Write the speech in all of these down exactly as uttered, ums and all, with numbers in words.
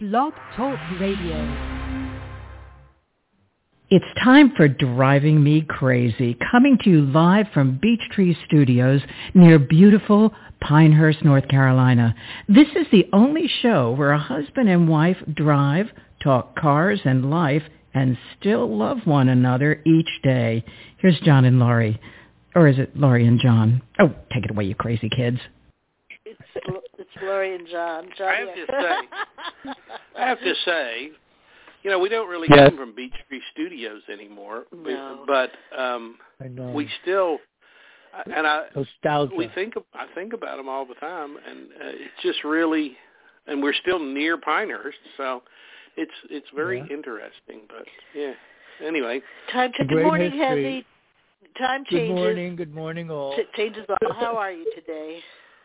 Blog Talk Radio. It's time for Driving Me Crazy, coming to you live from Beech Tree Studios near beautiful Pinehurst, North Carolina. This is the only show where a husband and wife drive, talk cars and life, and still love one another each day. Here's John and Laurie. Or is it Laurie and John? Oh, take it away, you crazy kids. It's, it's Laurie and John. John I have to say, I have to say, you know, we don't really yes. come from Beech Tree Studios anymore, no. but um, I know. we still, and I, Nostalgia. we think, I think about them all the time, and uh, it's just really, and we're still near Pinehurst, so it's it's very yeah. interesting. But yeah, anyway. Time to, good Great morning, history. Heavy. Time changes. Good morning. Good morning, all. Ch- changes all. How are you today?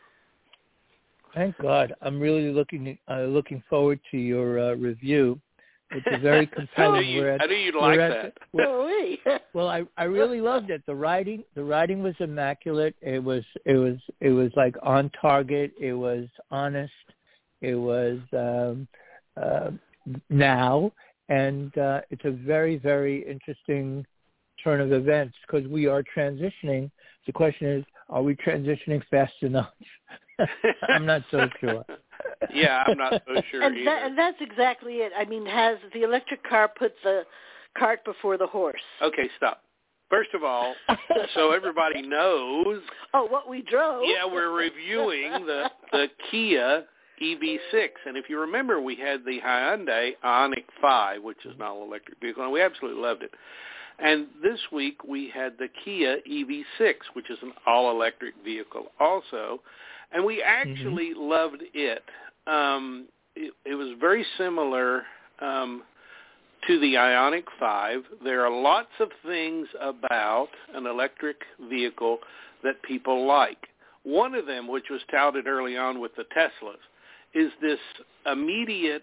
Thank God. I'm really looking uh, looking forward to your uh, review. It's a very compelling. I knew, you, at, I knew you'd like that. The, oh, we. well, I, I really loved it. The writing the writing was immaculate. It was it was it was like on target. It was honest. It was um, uh, now, and uh, it's a very very interesting turn of events because we are transitioning. The question is, are we transitioning fast enough? I'm not so sure. Yeah, I'm not so sure and, either. that, and that's exactly it. I mean, has the electric car put the cart before the horse? Okay, stop. First of all, so everybody knows. Oh, what we drove. Yeah, we're reviewing the the Kia E V six, and if you remember, we had the Hyundai Ioniq five, which is an all-electric vehicle, and we absolutely loved it. And this week we had the Kia E V six, which is an all-electric vehicle also, and we actually mm-hmm. loved it. Um, it. It was very similar um, to the Ioniq five. There are lots of things about an electric vehicle that people like. One of them, which was touted early on with the Teslas, is this immediate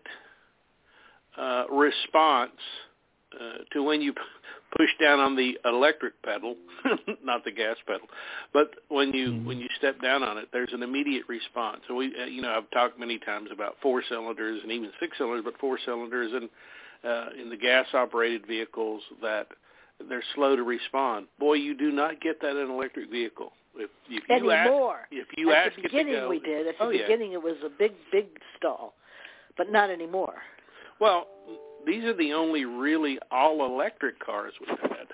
uh, response uh, to when you push down on the electric pedal, not the gas pedal, but when you mm-hmm. when you step down on it, there's an immediate response. So we, uh, you know, I've talked many times about four cylinders and even six cylinders, but four cylinders and uh, in the gas-operated vehicles that they're slow to respond. Boy, you do not get that in an electric vehicle. If, if you anymore. Ask, if you At ask the beginning it to go, we did. At the oh, beginning yeah. it was a big, big stall, but not anymore. Well, these are the only really all-electric cars we've had.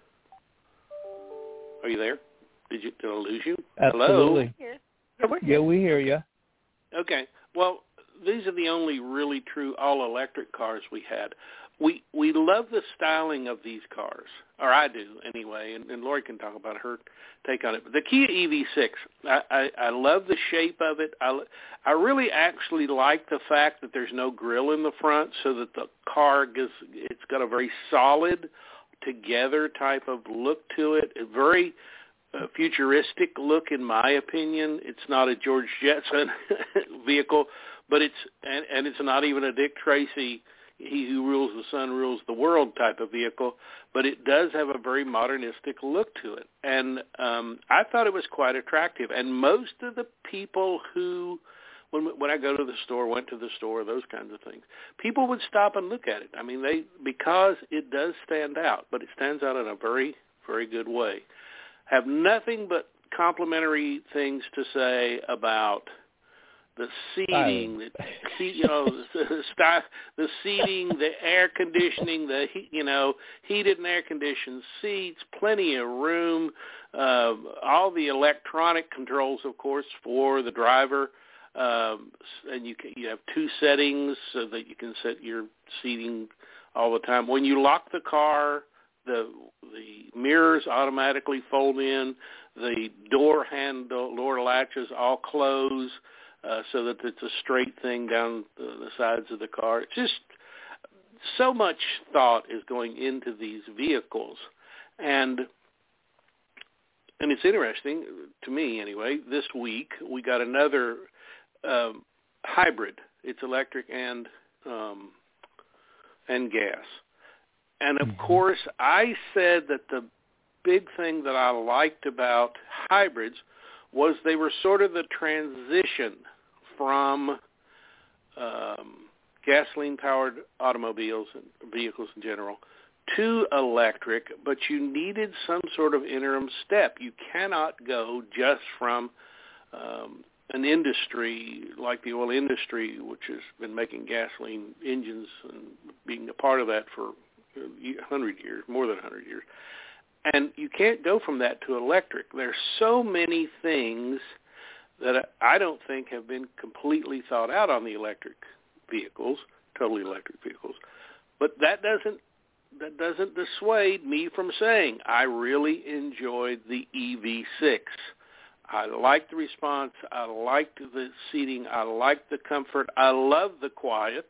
Are you there? Did you did I lose you? Absolutely. Hello? Yeah, we're yeah, we hear you. Okay. Well, these are the only really true all-electric cars we had. We we love the styling of these cars, or I do anyway, and, and Lori can talk about her take on it. But the Kia E V six, I, I, I love the shape of it. I, I really actually like the fact that there's no grill in the front, so that the car gets it's got a very solid, together type of look to it. A very uh, futuristic look, in my opinion. It's not a George Jetson vehicle, but it's and, and it's not even a Dick Tracy, he who rules the sun rules the world type of vehicle, but it does have a very modernistic look to it. And um, I thought it was quite attractive. And most of the people who, when when I go to the store, went to the store, those kinds of things, people would stop and look at it. I mean, they because it does stand out, but it stands out in a very, very good way. Have nothing but complimentary things to say about the seating, the seat, you know, the, the seating, the air conditioning, the you know heated and air conditioned seats, plenty of room, uh, all the electronic controls, of course, for the driver, um, and you can, you have two settings so that you can set your seating all the time. When you lock the car, the the mirrors automatically fold in, the door handle, door latches all close. Uh, so that it's a straight thing down the, the sides of the car. It's just so much thought is going into these vehicles. And and it's interesting, to me anyway, this week we got another um, hybrid. It's electric and um, and gas. And, of mm-hmm. course, I said that the big thing that I liked about hybrids was they were sort of the transition from um, gasoline-powered automobiles and vehicles in general, to electric, but you needed some sort of interim step. You cannot go just from um, an industry like the oil industry, which has been making gasoline engines and being a part of that for one hundred years, more than one hundred years. And you can't go from that to electric. There's so many things that I don't think have been completely thought out on the electric vehicles, totally electric vehicles. But that doesn't that doesn't dissuade me from saying I really enjoyed the E V six. I liked the response. I liked the seating. I liked the comfort. I love the quiet.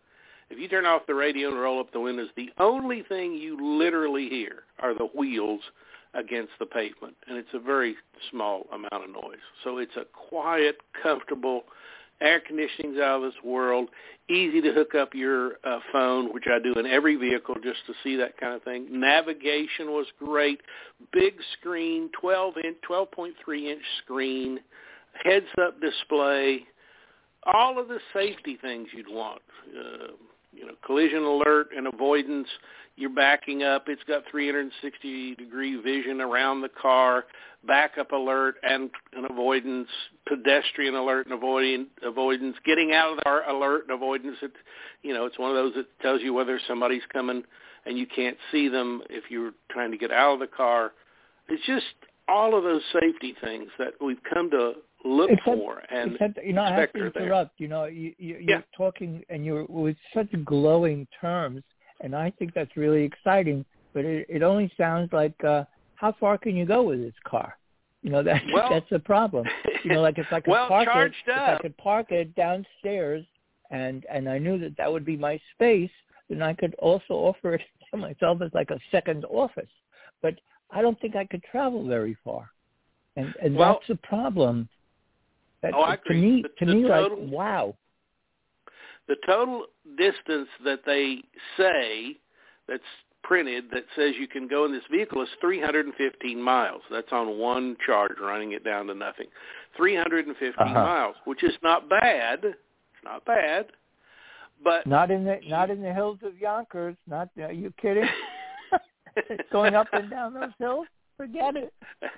If you turn off the radio and roll up the windows, the only thing you literally hear are the wheels against the pavement, and it's a very small amount of noise. So it's a quiet, comfortable, air conditioning's out of this world, easy to hook up your uh, phone, which I do in every vehicle just to see that kind of thing. Navigation was great, big screen, twelve inch, twelve point three inch screen, heads-up display, all of the safety things you'd want. Uh, you know, collision alert and avoidance. You're backing up. It's got three hundred sixty degree vision around the car, backup alert and an avoidance, pedestrian alert and avoiding, avoidance, getting out of our alert and avoidance. It, you know, it's one of those that tells you whether somebody's coming and you can't see them if you're trying to get out of the car. It's just all of those safety things that we've come to look except, for. And except, you know, I have to interrupt. You know, you, you, you're yeah. talking and you're with such glowing terms. And I think that's really exciting, but it, it only sounds like uh, how far can you go with this car? You know, that, well, that's the problem. You know, like if I could well, park it, up. if I could park it downstairs, and and I knew that that would be my space, then I could also offer it to myself as like a second office. But I don't think I could travel very far, and and well, that's the problem. That, oh, I to agree. me, the, to the me, total, like wow. The total distance that they say that's printed that says you can go in this vehicle is three hundred fifteen miles. That's on one charge, running it down to nothing. three hundred fifteen uh-huh. miles, which is not bad. It's not bad, but not in the not in the hills of Yonkers. Not are you kidding? Going up and down those hills, forget it.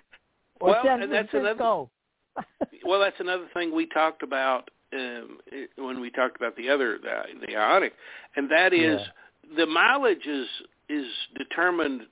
Or well, San and that's Francisco. another. Well, that's another thing we talked about um, when we talked about the other the, the Ioniq, and that is. Yeah. The mileage is is determined.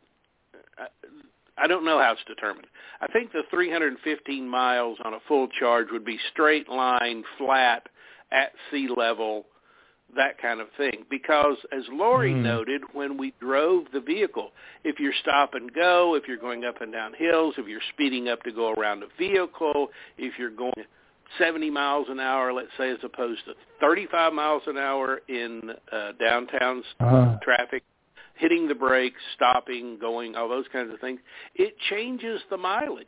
I don't know how it's determined. I think the three hundred fifteen miles on a full charge would be straight line, flat, at sea level, that kind of thing. Because as Lori mm. noted, when we drove the vehicle, if you're stop and go, if you're going up and down hills, if you're speeding up to go around a vehicle, if you're going seventy miles an hour, let's say, as opposed to thirty-five miles an hour in uh, downtown uh-huh. traffic, hitting the brakes, stopping, going, all those kinds of things, it changes the mileage.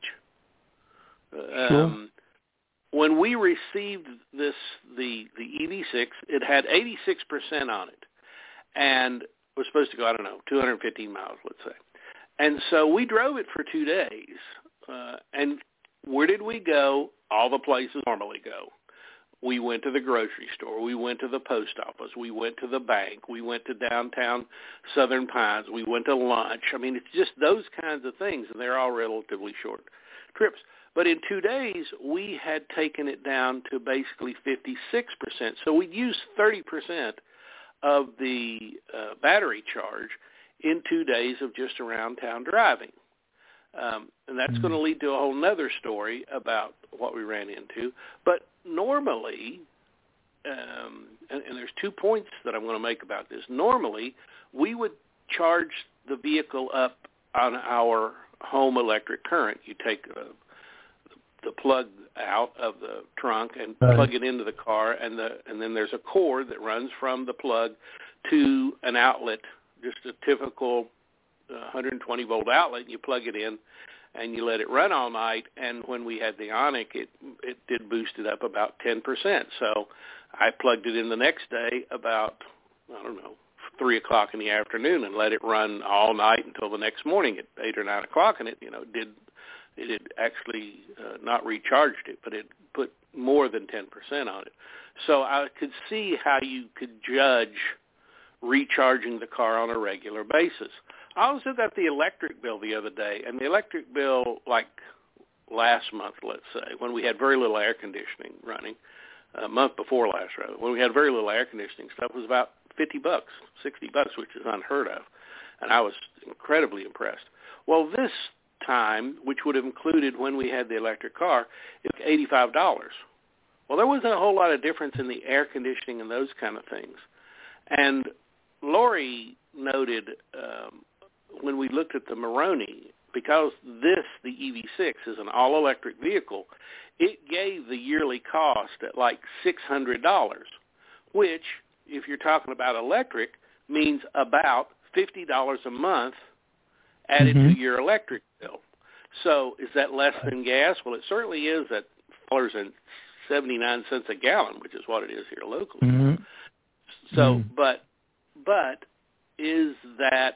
Sure. Um, when we received this, the, the E V six, it had eighty-six percent on it, and was supposed to go, I don't know, two hundred fifteen miles, let's say. And so we drove it for two days, uh, and where did we go? All the places normally go. We went to the grocery store. We went to the post office. We went to the bank. We went to downtown Southern Pines. We went to lunch. I mean, it's just those kinds of things, and they're all relatively short trips. But in two days, we had taken it down to basically fifty-six percent. So we'd used thirty percent of the uh, battery charge in two days of just around town driving. Um, and that's mm-hmm. going to lead to a whole nother story about what we ran into. But normally, um, and, and there's two points that I'm going to make about this. Normally, we would charge the vehicle up on our home electric current. You take uh, the plug out of the trunk and right. plug it into the car, and the and then there's a cord that runs from the plug to an outlet, just a typical one hundred twenty volt outlet. You plug it in and you let it run all night, and when we had the Ioniq, it it did boost it up about ten percent. So I plugged it in the next day about, I don't know, three o'clock in the afternoon and let it run all night until the next morning at eight or nine o'clock, and it, you know, did it had actually uh, not recharged it, but it put more than ten percent on it. So I could see how you could judge recharging the car on a regular basis. I also got the electric bill the other day, and the electric bill, like last month, let's say, when we had very little air conditioning running, a month before last, rather, when we had very little air conditioning stuff, was about fifty bucks, sixty bucks, which is unheard of, and I was incredibly impressed. Well, this time, which would have included when we had the electric car, it was eighty-five dollars. Well, there wasn't a whole lot of difference in the air conditioning and those kind of things. And Lori noted um, when we looked at the Maroni, because this, the E V six, is an all-electric vehicle, it gave the yearly cost at like six hundred dollars, which, if you're talking about electric, means about fifty dollars a month added mm-hmm. to your electric bill. So is that less than gas? Well, it certainly is at four dollars and seventy-nine cents a gallon, which is what it is here locally. Mm-hmm. So, mm-hmm. but, but is that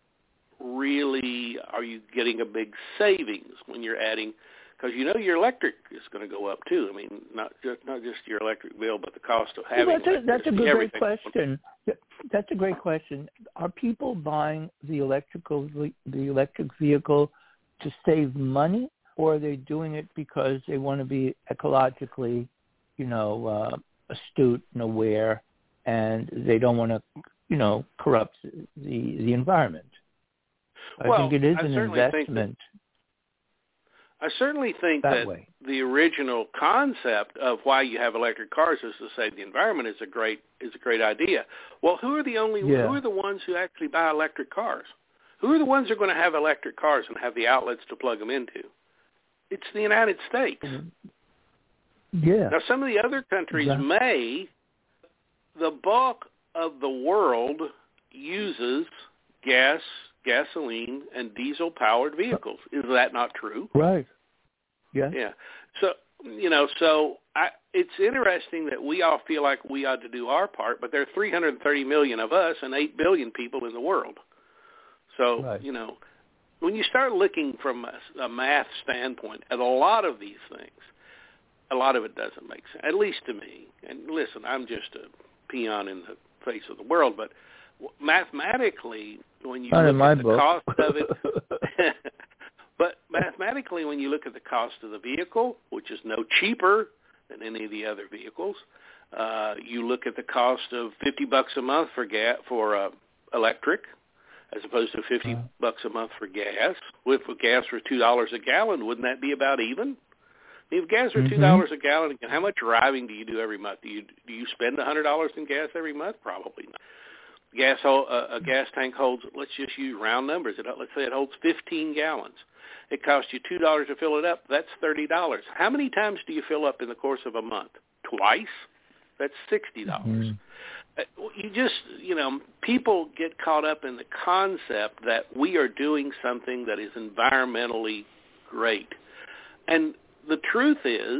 really, are you getting a big savings when you're adding, because you know your electric is going to go up too. I mean, not just not just your electric bill, but the cost of having well, that's, a, that's a good, great question. That's a great question. Are people buying the electrical the electric vehicle to save money, or are they doing it because they want to be ecologically, you know, uh, astute and aware, and they don't want to, you know, corrupt the the environment? I well, think it is I an investment. I certainly think that, that way. the original concept of why you have electric cars is to save the environment is a great is a great idea. Well, who are the only yeah. who are the ones who actually buy electric cars? Who are the ones who are going to have electric cars and have the outlets to plug them into? It's the United States. Yeah. Now, some of the other countries exactly. may. The bulk of the world uses gas, gasoline, and diesel-powered vehicles. Is that not true? Right. Yeah. Yeah. So, you know, so I, it's interesting that we all feel like we ought to do our part, but there are three hundred thirty million of us and eight billion people in the world. So, right. you know, when you start looking from a, a math standpoint at a lot of these things, a lot of it doesn't make sense, at least to me. And listen, I'm just a peon in the face of the world, but mathematically, when you Not look in my at the book. cost of it, but mathematically, when you look at the cost of the vehicle, which is no cheaper than any of the other vehicles, uh, you look at the cost of fifty bucks a month for gas for uh, electric, as opposed to fifty uh, bucks a month for gas. If gas were two dollars a gallon, wouldn't that be about even? If gas were two dollars mm-hmm. a gallon, how much driving do you do every month? Do you do you spend a hundred dollars in gas every month? Probably not. Gas uh, a gas tank holds. Let's just use round numbers. It, let's say it holds fifteen gallons. It costs you two dollars to fill it up. That's thirty dollars. How many times do you fill up in the course of a month? Twice. That's sixty dollars. Mm-hmm. You just you know people get caught up in the concept that we are doing something that is environmentally great, and the truth is,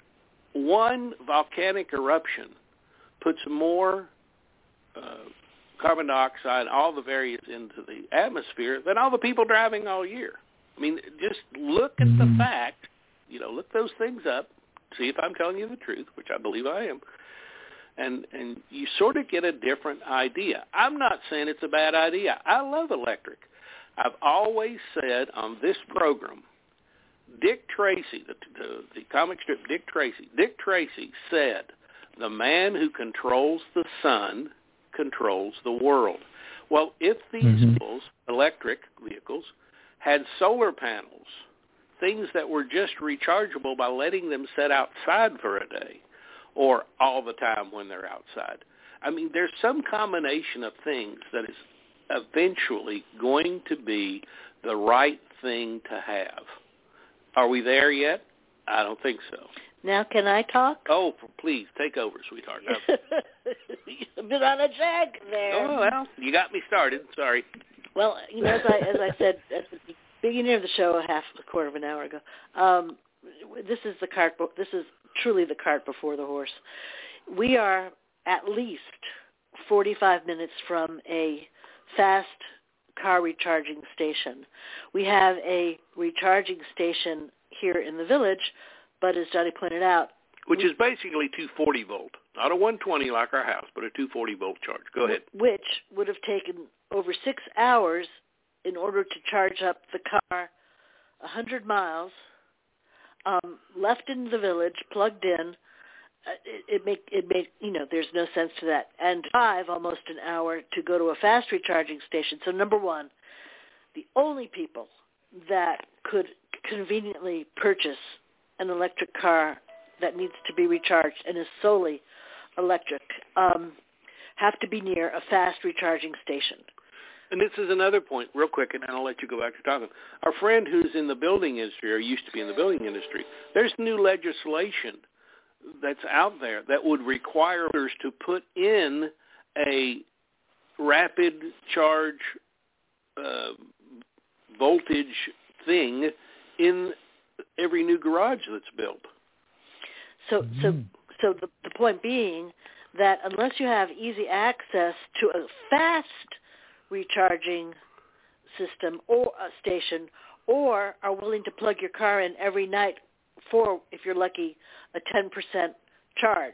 one volcanic eruption puts more uh, carbon dioxide, all the various into the atmosphere than all the people driving all year. I mean, just look at the fact, you know, look those things up, see if I'm telling you the truth, which I believe I am, and and you sort of get a different idea. I'm not saying it's a bad idea. I love electric. I've always said on this program, Dick Tracy, the, the, the comic strip Dick Tracy, Dick Tracy said, the man who controls the sun controls the world. Well, if these mm-hmm. vehicles, electric vehicles, had solar panels, things that were just rechargeable by letting them sit outside for a day or all the time when they're outside. I mean, there's some combination of things that is eventually going to be the right thing to have. Are we there yet? I don't think so. Now can I talk? Oh, please, take over, sweetheart. You've been on a jag there. Oh, well, you got me started. Sorry. Well, you know, as I, as I said at the beginning of the show, a half a quarter of an hour ago, um, this is the cart. This is truly the cart before the horse. We are at least forty-five minutes from a fast car recharging station. We have a recharging station here in the village, but as Johnny pointed out, which is basically two forty volt. Not a one twenty like our house, but a two forty volt charge. Go ahead. Which would have taken over six hours in order to charge up the car one hundred miles, um, left in the village, plugged in. Uh, it, it make it made you know there's no sense to that, and drive almost an hour to go to a fast recharging station. So number one, the only people that could conveniently purchase an electric car that needs to be recharged and is solely electric um, have to be near a fast recharging station. And this is another point, real quick, and I'll let you go back to talking. Our friend who's in the building industry, or used to be in the building industry, there's new legislation that's out there that would require us to put in a rapid charge uh, voltage thing in every new garage that's built. So, so, so the, the point being that unless you have easy access to a fast recharging system or a station, or are willing to plug your car in every night for, if you're lucky, a ten percent charge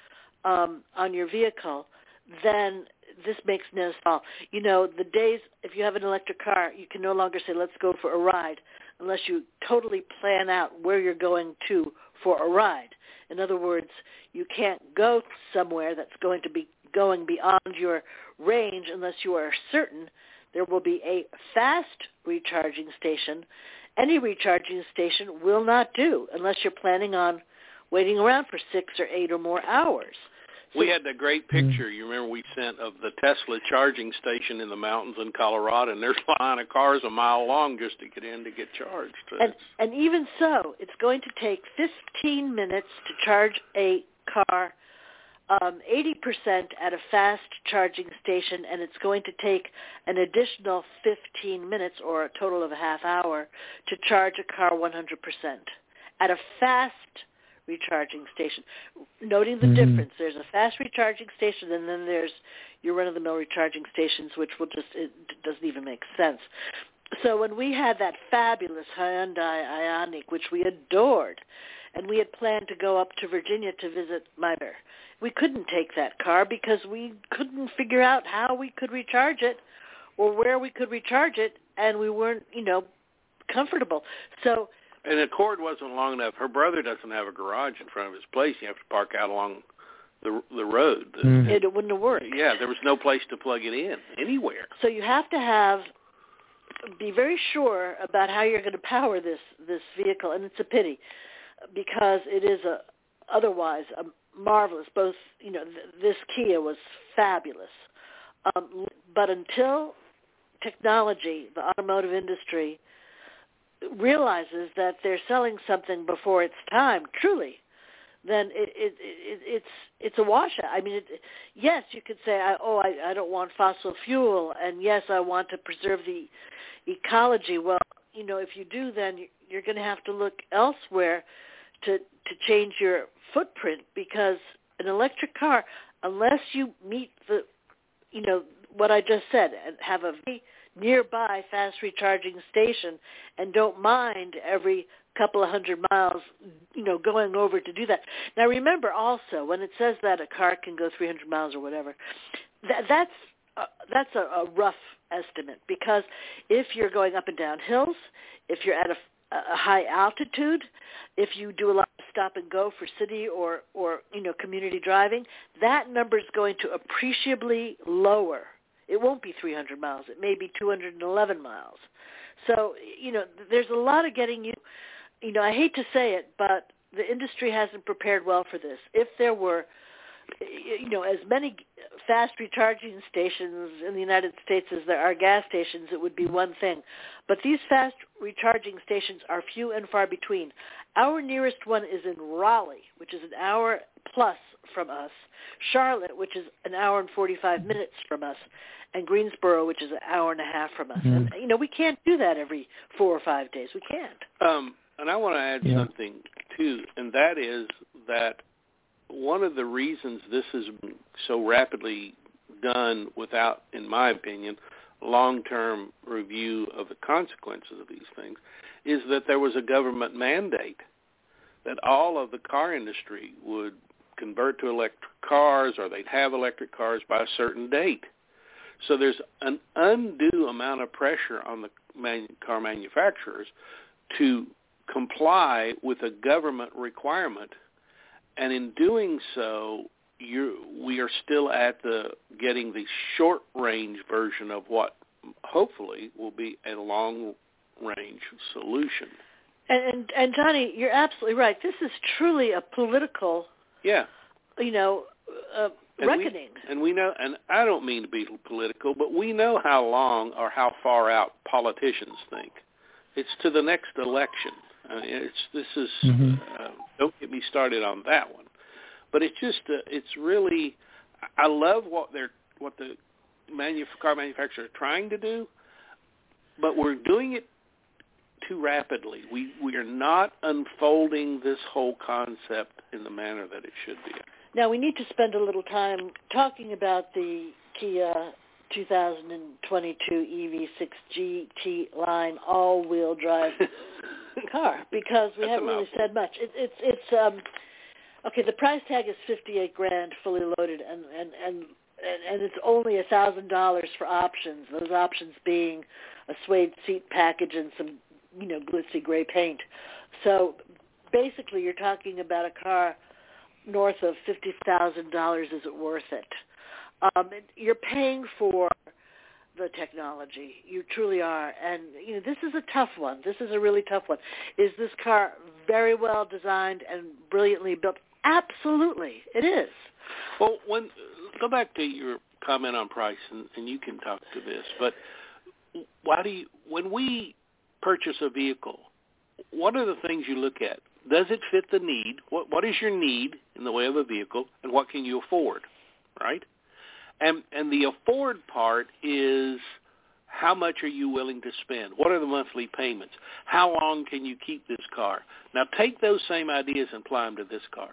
um, on your vehicle, then this makes no sense. You know, the days, if you have an electric car, you can no longer say, let's go for a ride, unless you totally plan out where you're going to for a ride. In other words, you can't go somewhere that's going to be going beyond your range unless you are certain there will be a fast recharging station. Any recharging station will not do unless you're planning on waiting around for six or eight or more hours. So, we had that great picture, you remember we sent, of the Tesla charging station in the mountains in Colorado, and there's a line of cars a mile long just to get in to get charged. And, and even so, it's going to take fifteen minutes to charge a car, um, eighty percent at a fast charging station, and it's going to take an additional fifteen minutes, or a total of a half hour, to charge a car one hundred percent at a fast recharging station. Noting the mm-hmm. difference, there's a fast recharging station, and then there's your run-of-the-mill recharging stations, which will just, it doesn't even make sense. So when we had that fabulous Hyundai Ioniq, which we adored, and we had planned to go up to Virginia to visit my mother, we couldn't take that car because we couldn't figure out how we could recharge it or where we could recharge it, and we weren't, you know, comfortable. So And the cord wasn't long enough. Her brother doesn't have a garage in front of his place. You have to park out along the the road. Mm-hmm. It wouldn't have worked. Yeah, there was no place to plug it in anywhere. So you have to have be very sure about how you're going to power this this vehicle, and it's a pity because it is a otherwise a marvelous. Both you know th- this Kia was fabulous, um, but until technology, the automotive industry, realizes that they're selling something before its time, truly, then it, it, it, it's it's a washout. I mean, it, yes, you could say, oh, I, I don't want fossil fuel, and yes, I want to preserve the ecology. Well, you know, if you do, then you're going to have to look elsewhere to to change your footprint, because an electric car, unless you meet the, you know, what I just said, and have a nearby fast recharging station and don't mind every couple of hundred miles, you know, going over to do that. Now, remember also, when it says that a car can go three hundred miles or whatever, that, that's uh, that's a, a rough estimate, because if you're going up and down hills, if you're at a, a high altitude, if you do a lot of stop and go for city or, or, you know, community driving, that number is going to appreciably lower. It won't be three hundred miles. It may be two hundred eleven miles. So, you know, there's a lot of getting you, you know, I hate to say it, but the industry hasn't prepared well for this. If there were, you know, as many fast recharging stations in the United States as there are gas stations, it would be one thing. But these fast recharging stations are few and far between. Our nearest one is in Raleigh, which is an hour plus from us, Charlotte, which is an hour and forty-five minutes from us, and Greensboro, which is an hour and a half from us. Mm-hmm. And, you know, we can't do that every four or five days. We can't. Um, and I want to add yeah. something, too, and that is that one of the reasons this has been so rapidly done without, in my opinion, long-term review of the consequences of these things is that there was a government mandate that all of the car industry would convert to electric cars or they'd have electric cars by a certain date. So there's an undue amount of pressure on the man- car manufacturers to comply with a government requirement, and in doing so, you we are still at the getting the short-range version of what hopefully will be a long-range solution. And, and and Johnny, you're absolutely right. This is truly a political, yeah, you know, uh, and reckoning. We, and we know, and I don't mean to be political, but we know how long or how far out politicians think. It's to the next election. I mean, it's this is. Mm-hmm. Uh, don't get me started on that one. But it's just, uh, it's really. I love what they're, what the manu- car manufacturers are trying to do, but we're doing it too rapidly. We we are not unfolding this whole concept in the manner that it should be. Now we need to spend a little time talking about the Kia two thousand twenty-two E V six G T line all-wheel drive car, because we That's haven't really said much. It, it's it's um okay. The price tag is fifty-eight grand, fully loaded, and and and and it's only a thousand dollars for options. Those options being a suede seat package and some, you know, glitzy gray paint. So basically, you're talking about a car north of fifty thousand dollars. Is it worth it? Um, you're paying for the technology. You truly are. And, you know, this is a tough one. This is a really tough one. Is this car very well designed and brilliantly built? Absolutely, it is. Well, when go back to your comment on price, and, and you can talk to this, but why do you, when we purchase a vehicle, what are the things you look at? Does it fit the need? What What is your need in the way of a vehicle, and what can you afford, right? And and the afford part is how much are you willing to spend? What are the monthly payments? How long can you keep this car? Now take those same ideas and apply them to this car.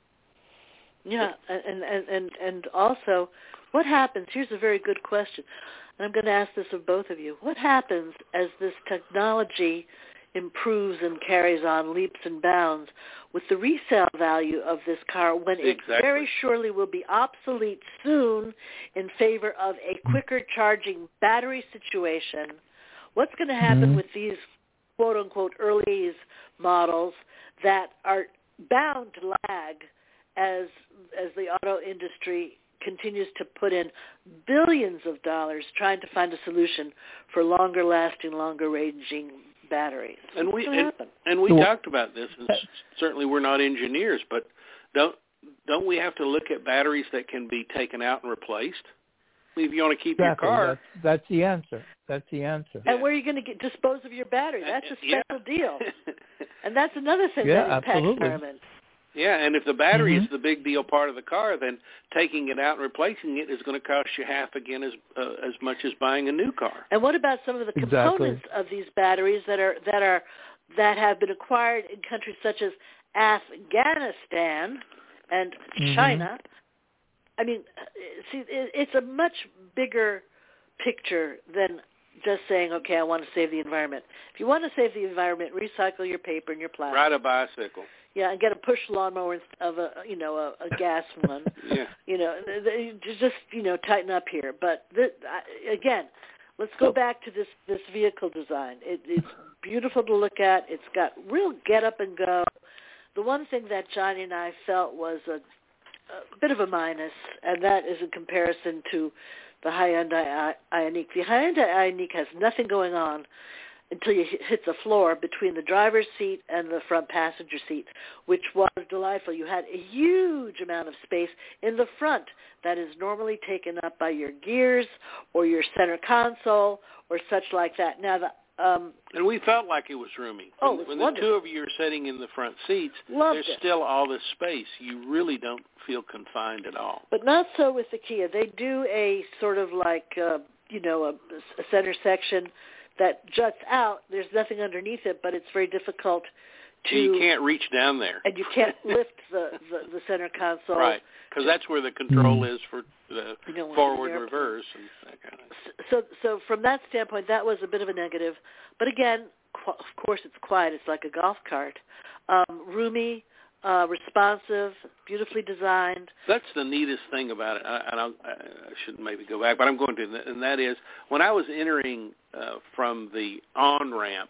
Yeah, and and and, and also, what happens? Here's a very good question, and I'm going to ask this of both of you. What happens as this technology improves and carries on leaps and bounds with the resale value of this car when it exactly. very surely will be obsolete soon in favor of a quicker charging battery situation? What's going to happen mm-hmm. with these quote-unquote early models that are bound to lag as as the auto industry continues to put in billions of dollars trying to find a solution for longer-lasting, longer-ranging batteries? And we and, happen? and we talked about this, and certainly we're not engineers, but don't don't we have to look at batteries that can be taken out and replaced? I mean, if you want to keep exactly. your car, that's, that's the answer. That's the answer. And where are you going to get, dispose of your battery? That's a special yeah. deal, and that's another thing yeah, that impacts absolutely. environment. Yeah, and if the battery mm-hmm. is the big deal part of the car, then taking it out and replacing it is going to cost you half again as uh, as much as buying a new car. And what about some of the exactly. components of these batteries that are that are that have been acquired in countries such as Afghanistan and mm-hmm. China? I mean, see, it's a much bigger picture than just saying, okay, I want to save the environment. If you want to save the environment, recycle your paper and your plastic. Ride a bicycle. Yeah, and get a push lawnmower instead of a, you know, a, a gas one. yeah. You know, just, you know, tighten up here. But this, again, let's go back to this, this vehicle design. It, it's beautiful to look at. It's got real get up and go. The one thing that Johnny and I felt was a, a bit of a minus, and that is in comparison to the Hyundai Ioniq. The Hyundai Ioniq has nothing going on until you hit the floor between the driver's seat and the front passenger seat, which was delightful. You had a huge amount of space in the front that is normally taken up by your gears or your center console or such like that. Now, the um, and we felt like it was roomy. Oh, when, it was when wonderful. the two of you are sitting in the front seats, Loved there's it. still all this space. You really don't feel confined at all. But not so with the Kia. They do a sort of like, uh, you know, a, a center section that juts out. There's nothing underneath it, but it's very difficult to... You can't reach down there. And you can't lift the, the, the center console. Right, because that's where the control is for the you know, forward, the reverse, and that kind of thing. So, so from that standpoint, that was a bit of a negative. But again, qu- of course, it's quiet. It's like a golf cart. Um, roomy, uh, responsive, beautifully designed. That's the neatest thing about it. I, I, don't, I shouldn't maybe go back, but I'm going to, and that is when I was entering uh, from the on-ramp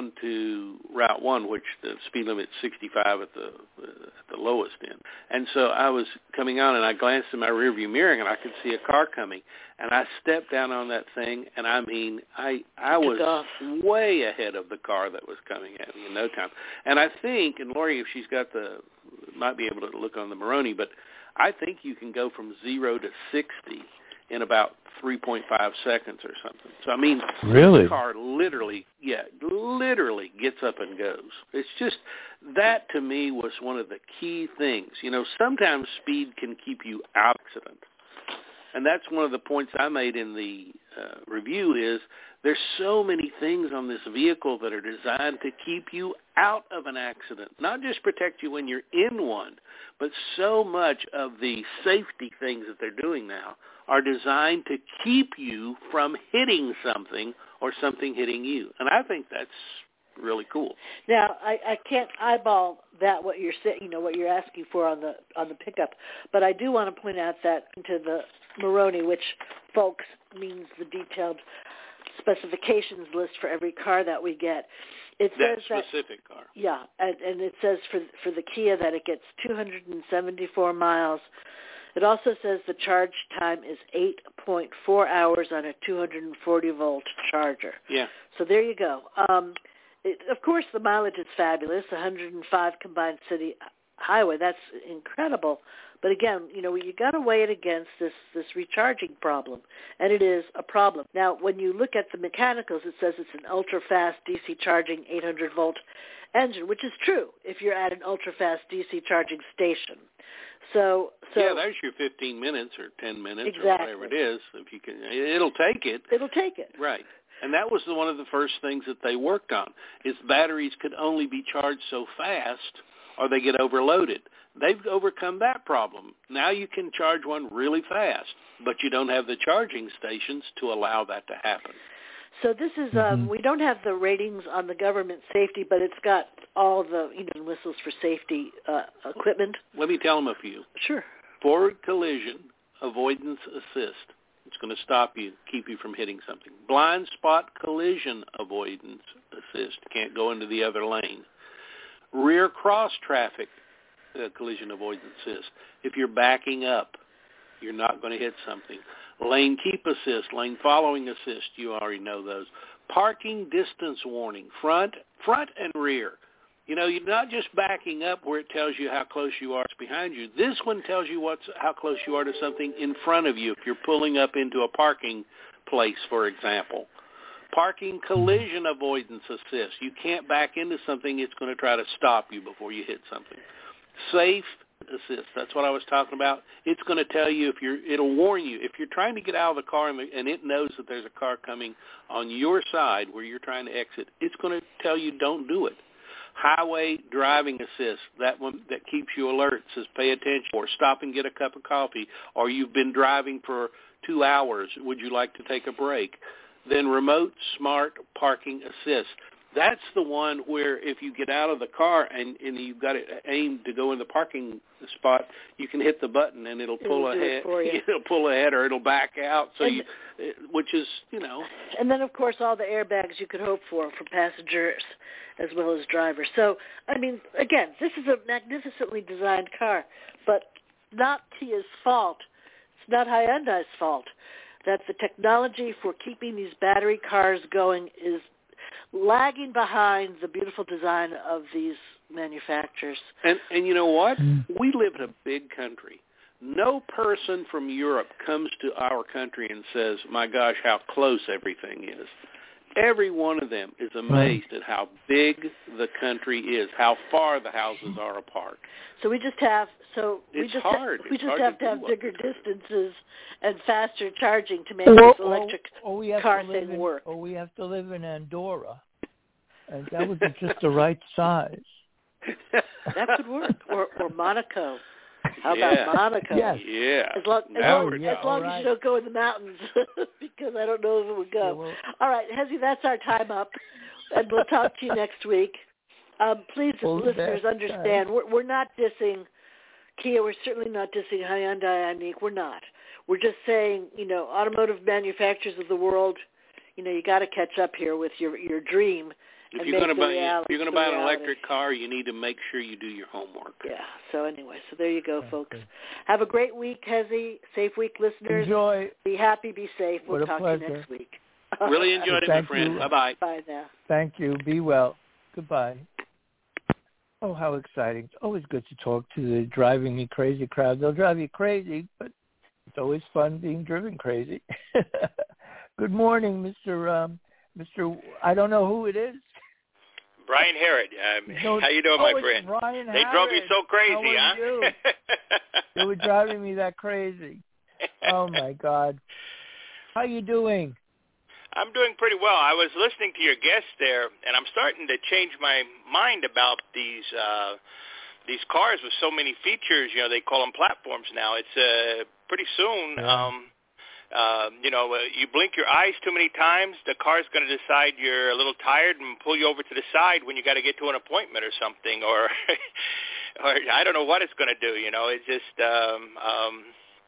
onto Route one, which the speed limit's sixty-five at the uh, at the lowest end, and so I was coming on, and I glanced in my rearview mirror, and I could see a car coming, and I stepped down on that thing, and I mean, I I was way ahead of the car that was coming at me in no time. And I think, and Lori, if she's got the, might be able to look on the Moroni, but I think you can go from zero to sixty in about three point five seconds or something. So, I mean, really? the car literally, yeah, literally gets up and goes. It's just, that to me was one of the key things. You know, sometimes speed can keep you out of accident. And that's one of the points I made in the uh, review is there's so many things on this vehicle that are designed to keep you out of an accident, not just protect you when you're in one, but so much of the safety things that they're doing now are designed to keep you from hitting something or something hitting you. And I think that's really cool. Now, I, I can't eyeball that what you're saying, you know, what you're asking for on the on the pickup, but I do want to point out that into the Moroni, which, folks, means the detailed specifications list for every car that we get. It that says specific that, car. Yeah, and, and it says for for the Kia that it gets two hundred seventy-four miles. It also says the charge time is eight point four hours on a two hundred forty volt charger. Yeah. So there you go. Um, it, of course, the mileage is fabulous, one hundred five combined city highway. That's incredible. But again, you know, you got to weigh it against this, this recharging problem, and it is a problem. Now, when you look at the mechanicals, it says it's an ultra-fast D C charging eight hundred volt engine, which is true if you're at an ultra-fast D C charging station. So, so yeah, there's your fifteen minutes or ten minutes exactly. or whatever it is. If you can, it'll take it. It'll take it. Right. And that was the, one of the first things that they worked on, is batteries could only be charged so fast or they get overloaded. They've overcome that problem. Now you can charge one really fast, but you don't have the charging stations to allow that to happen. So this is, um, Mm-hmm. we don't have the ratings on the government safety, but it's got all the, you know, whistles for safety uh, equipment. Let me tell them a few. Sure. Forward collision avoidance assist. It's going to stop you, keep you from hitting something. Blind spot collision avoidance assist. Can't go into the other lane. Rear cross traffic uh, collision avoidance assist. If you're backing up, you're not going to hit something. Lane keep assist, lane following assist, you already know those. Parking distance warning, front, front and rear. You know, you're not just backing up where it tells you how close you are behind you. This one tells you what's how close you are to something in front of you if you're pulling up into a parking place, for example. Parking collision avoidance assist. You can't back into something. It's going to try to stop you before you hit something. Safe assist. That's what I was talking about. It's going to tell you if you're, it'll warn you. If you're trying to get out of the car and, the, and it knows that there's a car coming on your side where you're trying to exit, it's going to tell you don't do it. Highway driving assist, that one that keeps you alert, says pay attention, or stop and get a cup of coffee, or you've been driving for two hours, would you like to take a break? Then remote smart parking assist. That's the one where if you get out of the car and, and you've got it aimed to go in the parking spot, you can hit the button and it'll pull it'll ahead. It it'll pull ahead or it'll back out. So and, you, which is, you know. And then, of course, all the airbags you could hope for for passengers as well as drivers. So, I mean, again, this is a magnificently designed car, but not Kia's fault. It's not Hyundai's fault that the technology for keeping these battery cars going is lagging behind the beautiful design of these manufacturers. And and you know what? We live in a big country. No person from Europe comes to our country and says, my gosh, how close everything is. Every one of them is amazed at how big the country is, how far the houses are apart. So we just have so we it's just hard. Ha- we it's just hard have to, to have do bigger what distances and faster charging to make Or, this or, electric or we have car to live thing in, work. Or we have to live in Andorra, and that would be just the right size. That could work. Or or Monaco. How Yeah. about Monaco? Yes. Yeah. As long, as Now long, we're yeah, as, long right. as you don't go in the mountains, because I don't know if it would go. Yeah, well, all right, Hezi, that's our time up, and we'll talk to you next week. Um, please, Well, listeners, that, understand, uh, we're, we're not dissing Kia. We're certainly not dissing Hyundai, Ioniq. We're not. We're just saying, you know, automotive manufacturers of the world, you know, you got to catch up here with your your dream. If and you're going to buy, reality, if you're going to buy an reality. electric car, you need to make sure you do your homework. Yeah. So anyway, so there you go, okay. folks. Have a great week, Hezi. Safe week, listeners. Enjoy. Be happy, be safe. We'll What a talk pleasure. to you next week. Really enjoyed it, my Thank friend. you. Bye-bye. Bye now. Thank you. Be well. Goodbye. Oh, how exciting. It's always good to talk to the driving me crazy crowd. They'll drive you crazy, but it's always fun being driven crazy. Good morning, Mister Um, Mister I don't know who it is. Brian Herod. Um, No, how you doing, oh, my it's friend? Brian They drove you Harris. so crazy, How are huh? you? They were driving me that crazy. Oh, my God. How you doing? I'm doing pretty well. I was listening to your guest there, and I'm starting to change my mind about these uh, these cars with so many features. You know, they call them platforms now. It's uh, pretty soon. Yeah. Um, uh, you know, uh, you blink your eyes too many times, the car's going to decide you're a little tired and pull you over to the side when you got to get to an appointment or something, or or I don't know what it's going to do. You know, it's just. Um, um,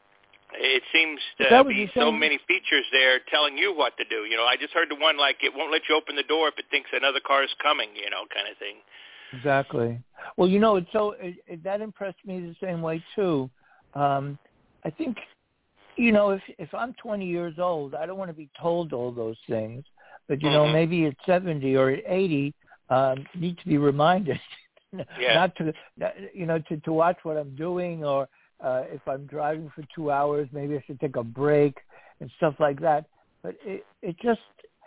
It seems to be so many features there telling you what to do. You know, I just heard the one like it won't let you open the door if it thinks another car is coming, you know, kind of thing. Exactly. Well, you know, it's so it, it, that impressed me the same way too. Um, I think, you know, if if I'm twenty years old, I don't want to be told all those things. But you know, Mm-hmm. maybe at seventy or at eighty, um, need to be reminded Yeah. not to, you know, to to watch what I'm doing, or uh, if I'm driving for two hours, maybe I should take a break and stuff like that. But it it just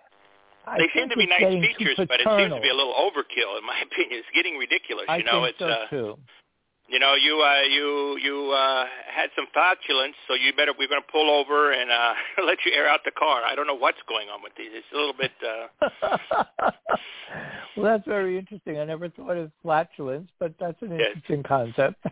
I they seem think to be it's nice getting features, too but it seems to paternal. be a little overkill, in my opinion. It's getting ridiculous. I You know, think it's so uh, too. you know, you uh, you you uh, had some flatulence, so you better we're going to pull over and uh, let you air out the car. I don't know what's going on with these. It's a little bit. Uh... Well, that's very interesting. I never thought of flatulence, but that's an Yes. interesting concept.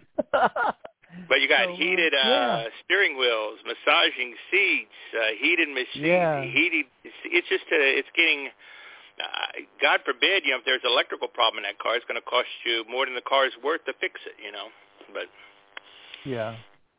But you got So, uh, heated uh, yeah. steering wheels, massaging seats, uh, heated machines, Yeah. heated. It's, it's just uh, it's getting. Uh, God forbid, you know, if there's an electrical problem in that car, it's going to cost you more than the car is worth to fix it. You know, but Yeah.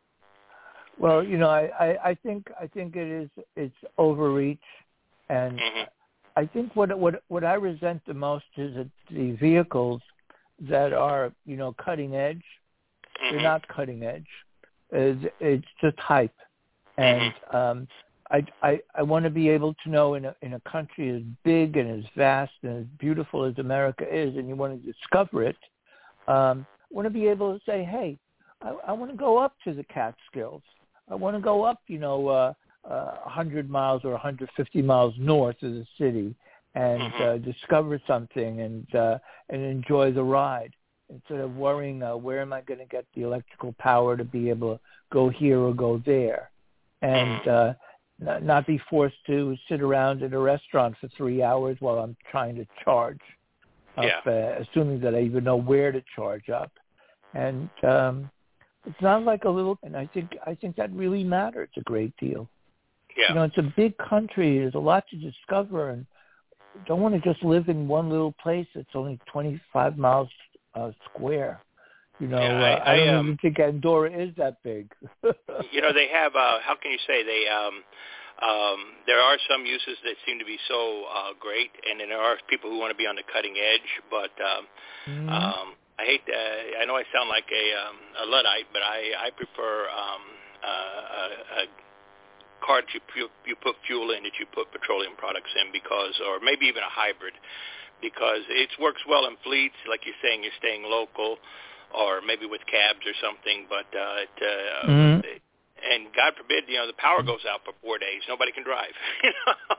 Well, you know, I, I, I think I think it is it's overreach, and mm-hmm. I think what what what I resent the most is that the vehicles that are, you know, cutting edge. Mm-hmm. They're not cutting edge. It's, it's just hype, and Mm-hmm. um, I I I want to be able to know in a in a country as big and as vast and as beautiful as America is, and you want to discover it. Um, I want to be able to say, hey, I, I want to go up to the Catskills. I want to go up, you know, uh, uh, one hundred miles or one hundred fifty miles north of the city, and Mm-hmm. uh, discover something and uh, and enjoy the ride, instead of worrying, uh, where am I going to get the electrical power to be able to go here or go there, and uh, not, not be forced to sit around at a restaurant for three hours while I'm trying to charge up, Yeah. uh, assuming that I even know where to charge up. And um, it's not like a little, and I think I think that really matters a great deal. Yeah. You know, it's a big country. There's a lot to discover, and don't want to just live in one little place that's only twenty-five miles uh, square. You know, Yeah, uh, I- I, don't I, um, even think Andorra is that big. You know, they have. Uh, how can you say they? Um, um, there are some uses that seem to be so uh, great, and then there are people who want to be on the cutting edge. But um, mm-hmm. um, I hate. Uh, I know I sound like a, um, a Luddite, but I, I prefer um, uh, a, a car that you, you you put fuel in, that you put petroleum products in, because, or maybe even a hybrid, because it works well in fleets, like you're saying, you're staying local, or maybe with cabs or something. But uh, it, uh, mm-hmm. it, and God forbid, you know, the power goes out for four days, nobody can drive. You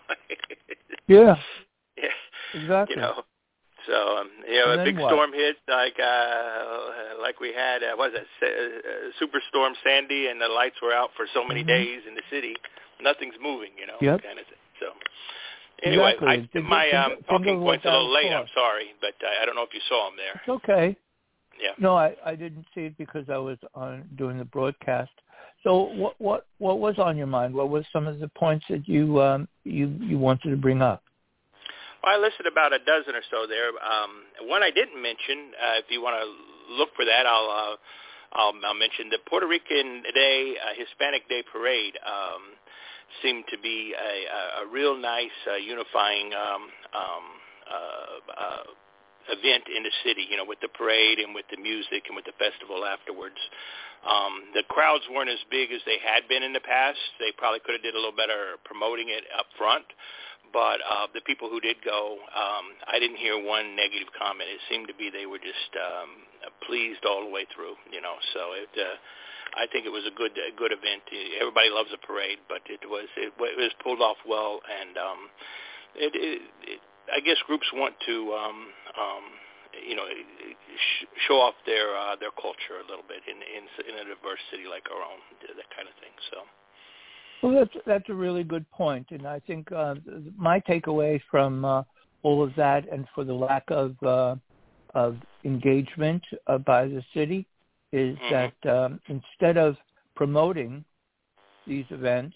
know? Yeah, Yeah, exactly. you know. So um, you know, And a then big what? storm hits like uh, like we had. Uh, what was it? Uh, Superstorm Sandy, and the lights were out for so many mm-hmm. days in the city. Nothing's moving, you know, Yep. kind of thing. So anyway, Exactly. I, Think- my think- um, think talking of what point's a little that late. I'm cost. sorry, but uh, I don't know if you saw him there. It's okay. Yeah. No, I, I didn't see it because I was on doing the broadcast. So what what what was on your mind? What was some of the points that you um, you you wanted to bring up? Well, I listed about a dozen or so there. Um, one I didn't mention, uh, if you want to look for that, I'll, uh, I'll I'll mention the Puerto Rican Day, uh, Hispanic Day Parade. Um, seemed to be a, a, a real nice uh, unifying um, um, uh, uh, event in the city, you know, with the parade and with the music and with the festival afterwards. Um, the crowds weren't as big as they had been in the past. They probably could have did a little better promoting it up front. But uh, the people who did go, um, I didn't hear one negative comment. It seemed to be they were just um, pleased all the way through, you know. So it, uh, I think it was a good, a good event. Everybody loves a parade, but it was it, it was pulled off well, and um, it, it, it, I guess groups want to, um, um, you know, sh- show off their uh, their culture a little bit in, in in a diverse city like our own, that kind of thing. So. Well, that's that's a really good point, and I think uh, my takeaway from uh, all of that, and for the lack of uh, of engagement uh, by the city, is mm-hmm. that um, instead of promoting these events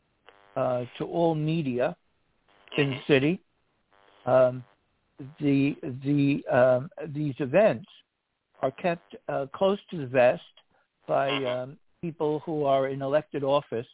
uh, to all media in the city, um, the the um, these events are kept uh, close to the vest by um, people who are in elected office.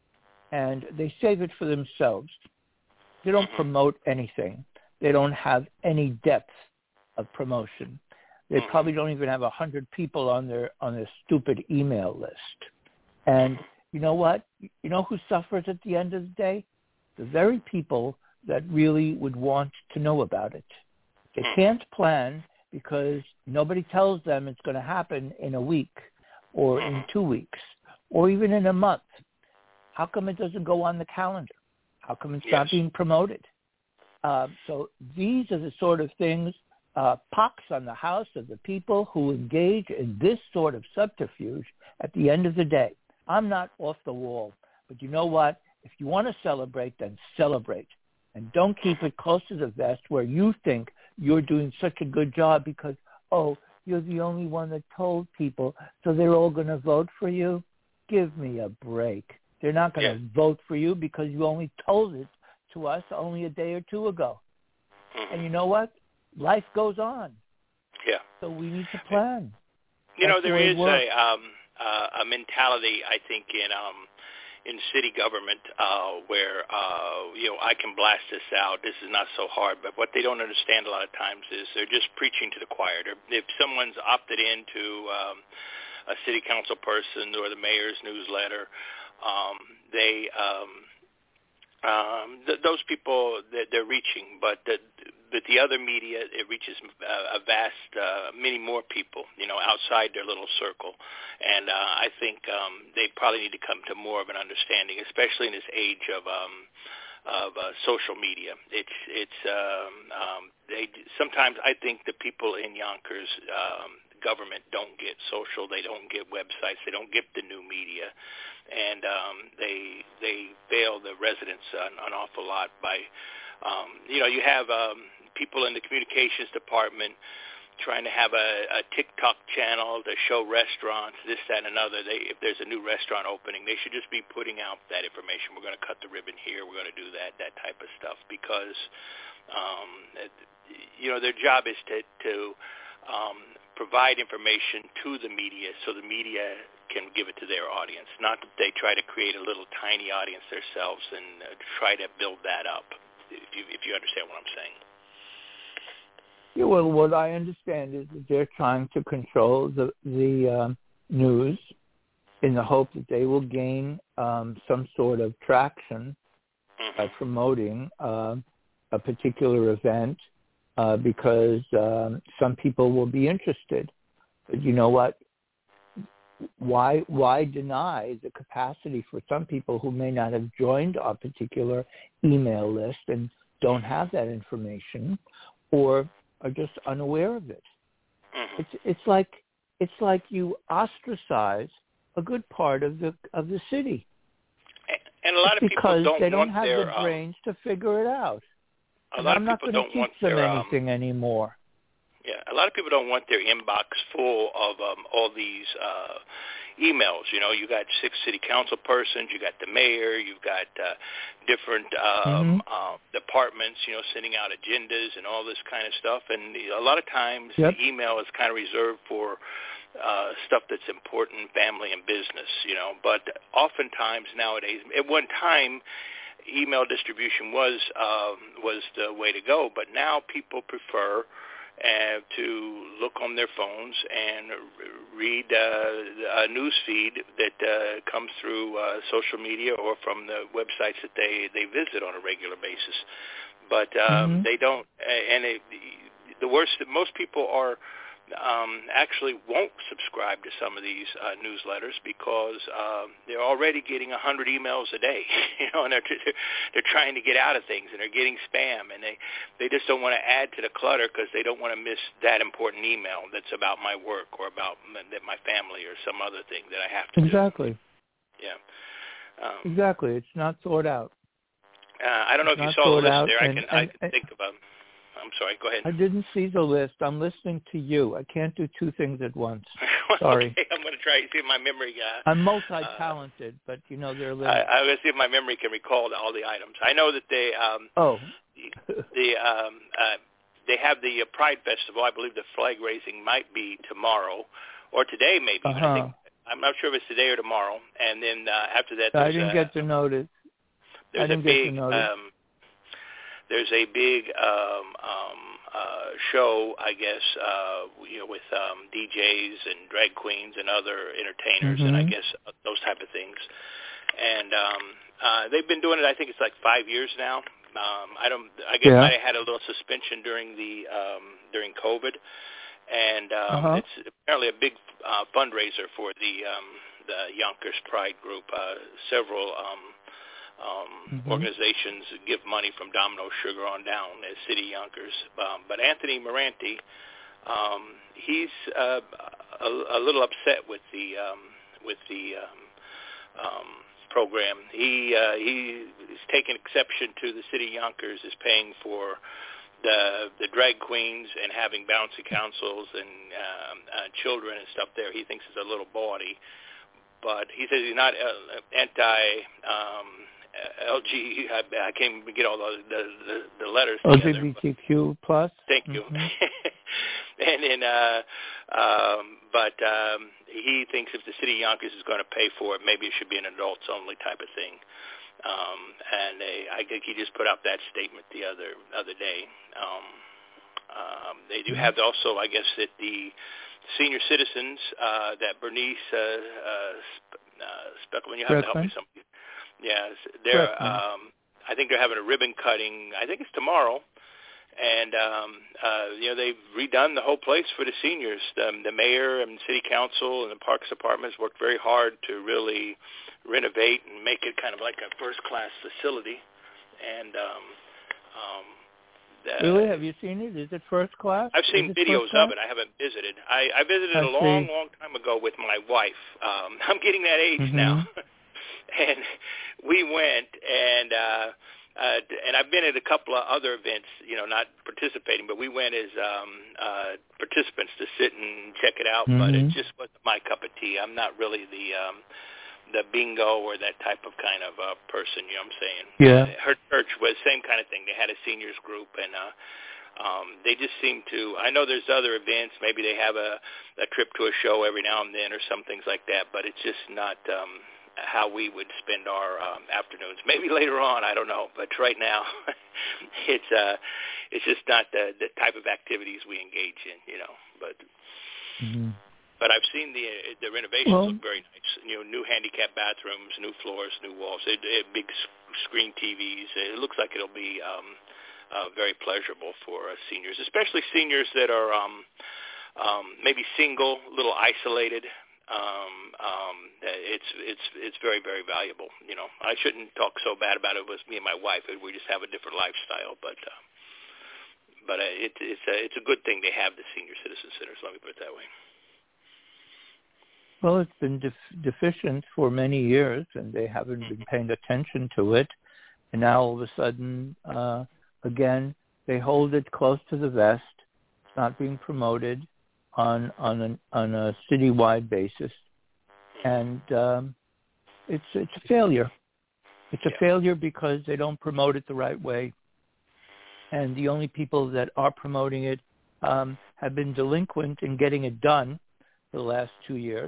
And they save it for themselves. They don't promote anything. They don't have any depth of promotion. They probably don't even have a hundred people on their on their stupid email list. And you know what? You know who suffers at the end of the day? The very people that really would want to know about it. They can't plan because nobody tells them it's going to happen in a week or in two weeks or even in a month. How come it doesn't go on the calendar? How come it's yes. not being promoted? Uh, so these are the sort of things, uh, pox on the house of the people who engage in this sort of subterfuge at the end of the day. I'm not off the wall, but you know what? If you want to celebrate, then celebrate. And don't keep it close to the vest where you think you're doing such a good job because, oh, you're the only one that told people, so they're all going to vote for you. Give me a break. They're not going to yeah. vote for you because you only told it to us only a day or two ago. Mm-hmm. And you know what? Life goes on. Yeah. So we need to plan. You That's know, there is a um, uh, a mentality, I think, in um, in city government uh, where, uh, you know, I can blast this out. This is not so hard. But what they don't understand a lot of times is they're just preaching to the choir. They're, if someone's opted into um, a city council person or the mayor's newsletter, Um, they, um, um, th- those people, they're, they're reaching, but the, but the other media, it reaches a, a vast, uh, many more people, you know, outside their little circle. And uh, I think um, they probably need to come to more of an understanding, especially in this age of um, of uh, social media. It's it's um, um, they sometimes I think the people in Yonkers. Um, government don't get social, they don't get websites, they don't get the new media, and um, they they fail the residents an, an awful lot by, um, you know, you have um, people in the communications department trying to have a, a TikTok channel to show restaurants, this, that, and another. They, if there's a new restaurant opening, they should just be putting out that information. We're going to cut the ribbon here, we're going to do that, that type of stuff, because, um, you know, their job is to, to um, provide information to the media so the media can give it to their audience, not that they try to create a little tiny audience themselves and uh, try to build that up, if you, if you understand what I'm saying. Yeah, well, what I understand is that they're trying to control the, the um, news in the hope that they will gain um, some sort of traction mm-hmm. by promoting uh, a particular event. Uh, because um, some people will be interested. But you know what? Why why deny the capacity for some people who may not have joined a particular email list and don't have that information or are just unaware of it? Mm-hmm. It's it's like it's like you ostracize a good part of the of the city. And a lot it's of people because don't they don't want have their, the brains um, to figure it out. A lot I'm of not people going don't to want teach them their, anything um, anymore. Yeah, a lot of people don't want their inbox full of um, all these uh, emails. You know, you got six city council persons, you got the mayor, you've got uh, different um, mm-hmm. uh, departments, you know, sending out agendas and all this kind of stuff. And the, a lot of times yep. the email is kind of reserved for uh, stuff that's important, family and business, you know. But oftentimes nowadays, at one time, email distribution was uh, was the way to go, but now people prefer uh, to look on their phones and read uh, a news feed that uh, comes through uh, social media or from the websites that they, they visit on a regular basis. But um, mm-hmm. they don't, and it, the worst, most people are Um, actually won't subscribe to some of these uh, newsletters because um, they're already getting a hundred emails a day, you know, and they're, they're they're trying to get out of things, and they're getting spam, and they they just don't want to add to the clutter because they don't want to miss that important email that's about my work or about my, that my family or some other thing that I have to exactly. do. Yeah, um, exactly. It's not thought out. Uh, I don't know it's if you saw the list there. And, I can and, I can and, think about. I'm sorry. Go ahead. I didn't see the list. I'm listening to you. I can't do two things at once. Sorry. Okay, I'm going to try to see if my memory. Uh, I'm multi-talented, uh, but you know there are limits. I, I'm going to see if my memory can recall all the items. I know that they. Um, oh. the, the um, uh, they have the uh, Pride Festival. I believe the flag raising might be tomorrow or today, maybe. Uh-huh. But I think I'm not sure if it's today or tomorrow. And then uh, after that, I didn't a, get to notice. There's I didn't a big. get to notice. Um, there's a big. Um, um, Uh, show, I guess, uh, you know, with um, D Js and drag queens and other entertainers, mm-hmm. and I guess uh, those type of things. And um, uh, they've been doing it. I think it's like five years now. Um, I don't. I guess yeah. might have had a little suspension during the um, during COVID, and um, uh-huh. it's apparently a big uh, fundraiser for the um, the Yonkers Pride Group. Uh, several. Um, Um, mm-hmm. organizations give money from Domino Sugar on down as City Yonkers. Um, but Anthony Moranti, um, he's uh, a, a little upset with the um, with the um, um, program. He uh, he is taking exception to the City Yonkers is paying for the the drag queens and having bouncy councils and um, uh, children and stuff there. He thinks it's a little bawdy. But he says he's not uh, anti um, L G. I, I can't even get all the the, the, the letters together. L G B T Q plus. Thank you. Mm-hmm. And then, uh, um, but um, he thinks if the City of Yonkers is going to pay for it, maybe it should be an adults-only type of thing. Um, and they, I think he just put out that statement the other other day. Um, um, they do have also, I guess, that the senior citizens uh, that Bernice uh, uh, uh, Speckelman, you have to help me some. Yeah, they're. Um, I think they're having a ribbon cutting. I think it's tomorrow, and um, uh, you know they've redone the whole place for the seniors. The, the mayor and city council and the parks departments worked very hard to really renovate and make it kind of like a first-class facility. And um, um, the, really, have you seen it? Is it first class? I've seen videos of it. I haven't visited. I, I visited I a long, see. long time ago with my wife. Um, I'm getting that age mm-hmm. now. And we went, and uh, uh, and I've been at a couple of other events, you know, not participating, but we went as um, uh, participants to sit and check it out. Mm-hmm. But it just wasn't my cup of tea. I'm not really the um, the bingo or that type of kind of uh, person. You know what I'm saying? Yeah. Her church was same kind of thing. They had a seniors group, and uh, um, they just seem to. I know there's other events. Maybe they have a, a trip to a show every now and then, or some things like that. But it's just not. Um, how we would spend our um, afternoons. Maybe later on, I don't know. But right now, it's uh, it's just not the, the type of activities we engage in, you know. But mm-hmm. but I've seen the the renovations well, look very nice. You know, new handicap bathrooms, new floors, new walls, they, they have big screen T Vs. It looks like it'll be um, uh, very pleasurable for uh, seniors, especially seniors that are um, um, maybe single, a little isolated. Um, um, it's it's it's very, very valuable. You know, I shouldn't talk so bad about it with me and my wife. We just have a different lifestyle, but uh, but uh, it, it's a it's a good thing they have the senior citizen centers. Let me put it that way. Well, it's been def- deficient for many years, and they haven't been paying attention to it. And now all of a sudden, uh, again, they hold it close to the vest. It's not being promoted on on a, on a citywide basis, and um, it's it's a failure. It's a yeah. failure because they don't promote it the right way, and the only people that are promoting it um, have been delinquent in getting it done for the last two years,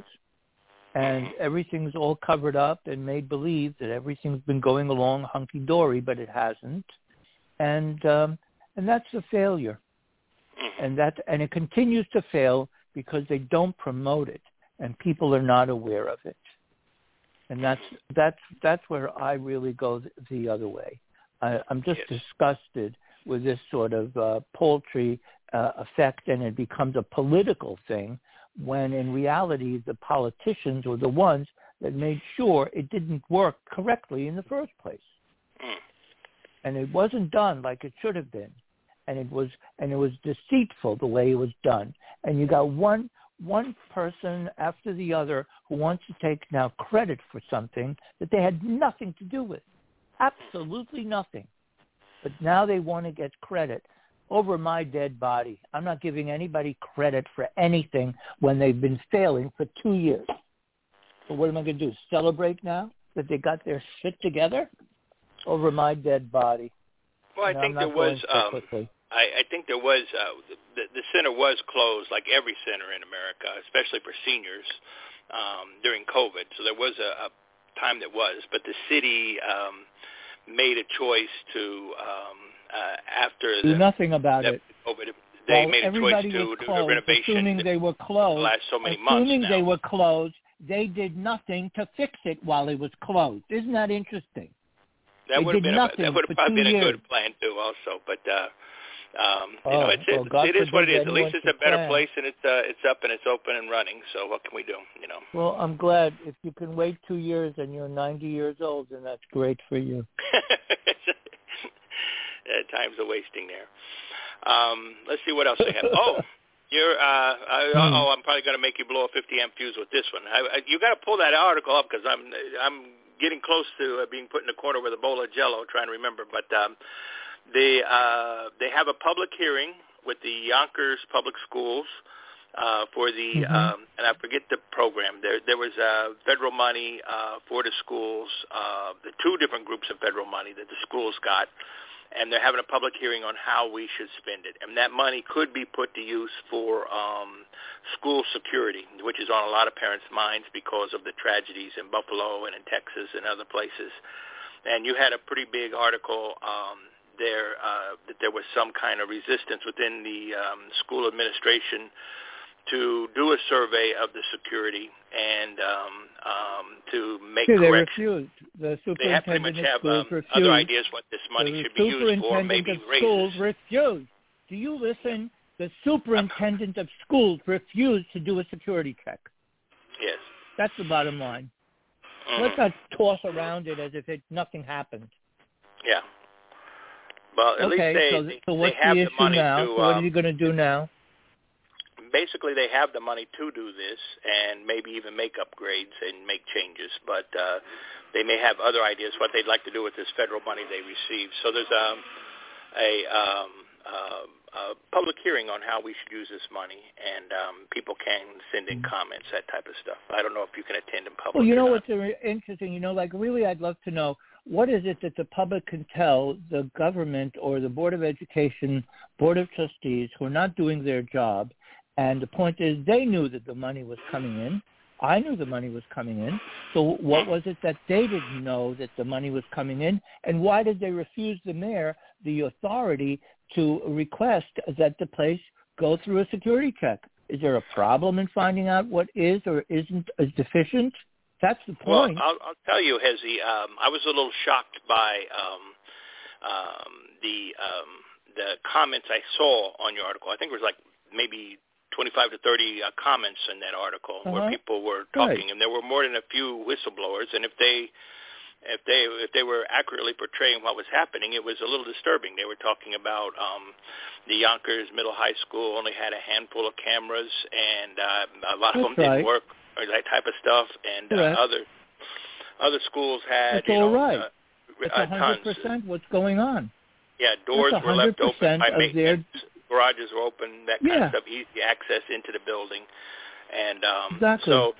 and everything's all covered up and made believe that everything's been going along hunky-dory, but it hasn't, and um, and that's a failure, and that and it continues to fail because they don't promote it, and people are not aware of it. And that's that's that's where I really go the other way. I, I'm just yes. disgusted with this sort of uh, paltry uh, effect, and it becomes a political thing when in reality the politicians were the ones that made sure it didn't work correctly in the first place. Mm. And it wasn't done like it should have been, and it was and it was deceitful the way it was done. And you got one. one person after the other who wants to take now credit for something that they had nothing to do with. Absolutely nothing. But now they want to get credit over my dead body. I'm not giving anybody credit for anything when they've been failing for two years. So what am I going to do? Celebrate now that they got their shit together? Over my dead body. Well, I no, think there was... So um, quickly. I, I think there was, uh, the, the center was closed, like every center in America, especially for seniors, um, during COVID. So there was a, a time that was, but the city um, made a choice to, um, uh, after do the, nothing about the it. COVID, they well, made a choice to was do closed, a renovation. Assuming they were closed, the last so many assuming months now. they were closed, they did nothing to fix it while it was closed. Isn't that interesting? That they would have did been a, nothing that would for have probably two been a years. good plan too, also, but. Uh, Um, you oh, know, it's, well, it's, it is what it is. At least it's a better plan. place, and it's uh, it's up and it's open and running. So what can we do? You know. Well, I'm glad if you can wait two years and you're ninety years old, then that's great for you. uh, time's a wasting there. Um, let's see what else I have. Oh, you're. Uh, I, hmm. Oh, I'm probably going to make you blow a fifty amp fuse with this one. I, I, you got to pull that article up because I'm I'm getting close to uh, being put in the corner with a bowl of Jello, trying to remember, but. Um, They uh, they have a public hearing with the Yonkers Public Schools uh, for the mm-hmm. um, and I forget the program. There there was uh, federal money uh, for the schools, uh, the two different groups of federal money that the schools got, and they're having a public hearing on how we should spend it. And that money could be put to use for um, school security, which is on a lot of parents' minds because of the tragedies in Buffalo and in Texas and other places. And you had a pretty big article. Um, there uh, that there was some kind of resistance within the um, school administration to do a survey of the security and um, um, to make yeah, corrections. They refused. The superintendent they have pretty much of have schools um, refused. other ideas what this money the should be used for, superintendent maybe of raises. schools refused. Do you listen? The superintendent of schools refused to do a security check. Yes. That's the bottom line. Mm-hmm. Let's not toss around it as if it, nothing happened. Yeah. Well, at okay, least they, so, they, so what's they have the the issue money now? to. So what um, are you going to do now? Basically, they have the money to do this and maybe even make upgrades and make changes, but uh, they may have other ideas what they'd like to do with this federal money they receive. So there's um, a, um, uh, a public hearing on how we should use this money, and um, people can send in comments, that type of stuff. I don't know if you can attend in public. Well, you know or not. what's interesting? You know, like really, I'd love to know. What is it that the public can tell the government or the Board of Education, Board of Trustees who are not doing their job? And the point is they knew that the money was coming in. I knew the money was coming in. So what was it that they didn't know that the money was coming in? And why did they refuse the mayor the authority to request that the place go through a security check? Is there a problem in finding out what is or isn't is deficient? That's the point. Well, I'll, I'll tell you, Hezi, um, I was a little shocked by um, um, the um, the comments I saw on your article. I think it was like maybe twenty-five to thirty uh, comments in that article uh-huh. where people were talking, right. and there were more than a few whistleblowers. And if they if they if they were accurately portraying what was happening, it was a little disturbing. They were talking about um, the Yonkers Middle High School only had a handful of cameras, and uh, a lot of That's them didn't right. work. Or that type of stuff, and uh, other other schools had That's you all know right. uh, That's uh, one hundred percent tons. What's going on. Yeah, doors That's were left open by of maintenance. their... Garages were open. That kind yeah. of stuff. Easy access into the building, and um, exactly. so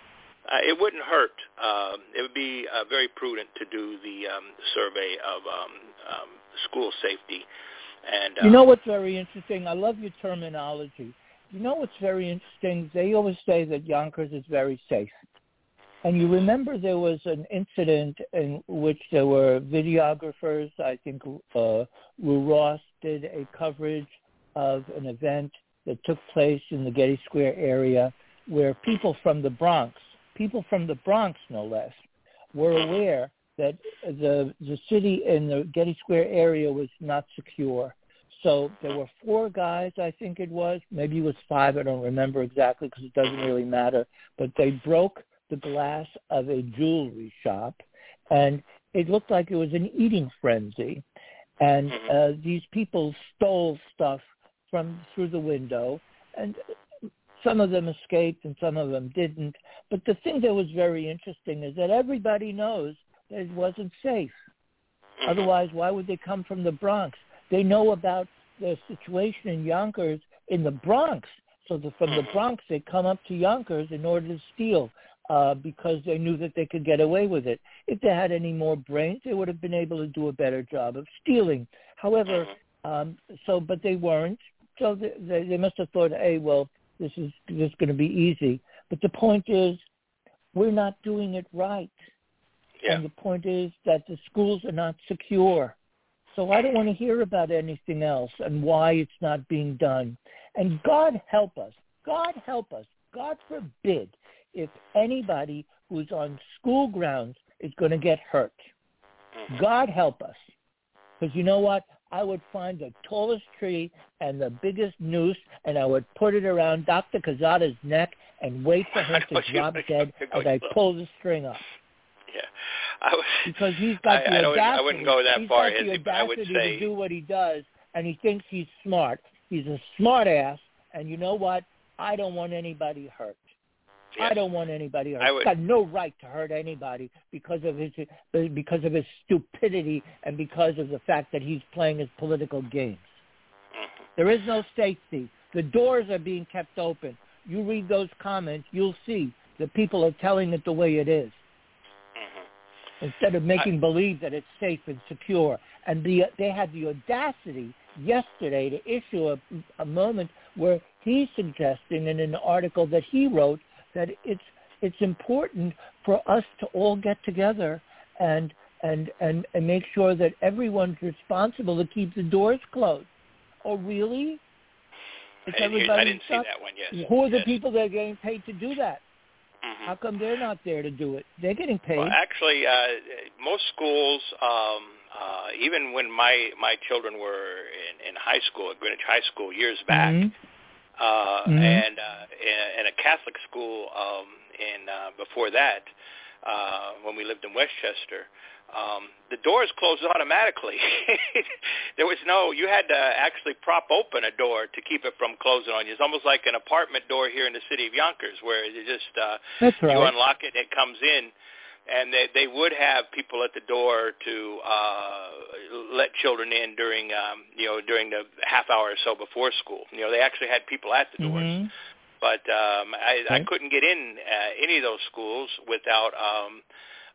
uh, it wouldn't hurt. Um, it would be uh, very prudent to do the um, survey of um, um, school safety. And um, you know what's very interesting? I love your terminology. You know what's very interesting? They always say that Yonkers is very safe. And you remember there was an incident in which there were videographers. I think uh, Lou Ross did a coverage of an event that took place in the Getty Square area where people from the Bronx, people from the Bronx no less, were aware that the the city in the Getty Square area was not secure. So there were four guys, I think it was. Maybe it was five. I don't remember exactly because it doesn't really matter. But they broke the glass of a jewelry shop, and it looked like it was an eating frenzy. And uh, these people stole stuff from through the window, and some of them escaped and some of them didn't. But the thing that was very interesting is that everybody knows that it wasn't safe. Otherwise, why would they come from the Bronx? They know about the situation in Yonkers in the Bronx. So the, from the Bronx, they come up to Yonkers in order to steal uh, because they knew that they could get away with it. If they had any more brains, they would have been able to do a better job of stealing. However, um, so but they weren't. So they, they must have thought, hey, well, this is this is going to be easy. But the point is, we're not doing it right. Yeah. And the point is that the schools are not secure. So I don't want to hear about anything else and why it's not being done. And God help us, God help us, God forbid if anybody who's on school grounds is going to get hurt. God help us. Because you know what? I would find the tallest tree and the biggest noose, and I would put it around Doctor Quezada's neck and wait for him to drop dead as I pull the string up. Yeah, I was, because he's got I, the I audacity. I wouldn't go that he's far. got the His, audacity I would say, to do what he does, and he thinks he's smart. He's a smart ass, and you know what? I don't want anybody hurt. Yes. I don't want anybody hurt. Would, He's got no right to hurt anybody because of his because of his stupidity and because of the fact that he's playing his political games. Mm-hmm. There is no safety. The doors are being kept open. You read those comments, you'll see the people are telling it the way it is. Instead of making I, believe that it's safe and secure. And the, they had the audacity yesterday to issue a, a moment where he's suggesting in an article that he wrote that it's it's important for us to all get together and and, and, and make sure that everyone's responsible to keep the doors closed. Oh, really? It's I, everybody I didn't see that one, yes. Who are the yes. people that are getting paid to do that? Mm-hmm. How come they're not there to do it? They're getting paid. Well, actually, uh, most schools, um, uh, even when my, my children were in, in high school, at Greenwich High School years back, mm-hmm. Uh, mm-hmm. and uh, in, in a Catholic school um, in uh, before that, uh, when we lived in Westchester, um, the doors closed automatically. There was no, you had to actually prop open a door to keep it from closing on you. It's almost like an apartment door here in the city of Yonkers where you just, uh, That's right. you unlock it and it comes in. And they, they would have people at the door to uh, let children in during, um, you know, during the half hour or so before school. You know, they actually had people at the doors. Mm-hmm. But um, I, okay. I couldn't get in uh, any of those schools without um,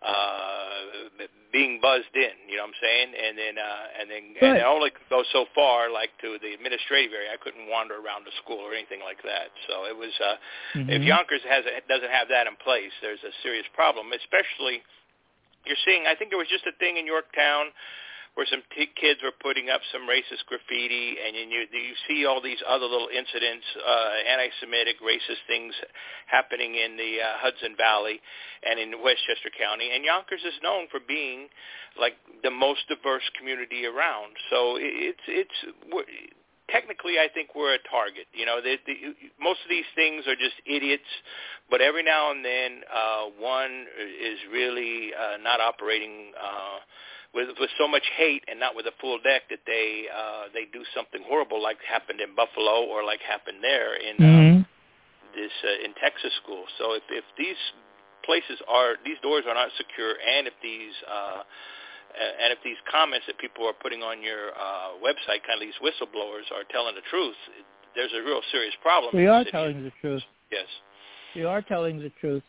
uh, being buzzed in. You know what I'm saying? And then, uh, and then, right. and I only could go so far, like to the administrative area. I couldn't wander around the school or anything like that. So it was. Uh, mm-hmm. If Yonkers has a, doesn't have that in place, there's a serious problem. Especially, you're seeing. I think there was just a thing in Yorktown where some t- kids were putting up some racist graffiti, and you, you see all these other little incidents, uh, anti-Semitic, racist things happening in the uh, Hudson Valley and in Westchester County. And Yonkers is known for being like the most diverse community around. So it's it's technically, I think we're a target. You know, the, the, most of these things are just idiots, but every now and then uh, one is really uh, not operating Uh, With, with so much hate and not with a full deck that they uh, they do something horrible like happened in Buffalo or like happened there in mm-hmm. um, this uh, in Texas school. So if, if these places are these doors are not secure, and if these uh, and if these comments that people are putting on your uh, website, kind of these whistleblowers, are telling the truth, there's a real serious problem. We are telling the truth. Yes, we are telling the truth.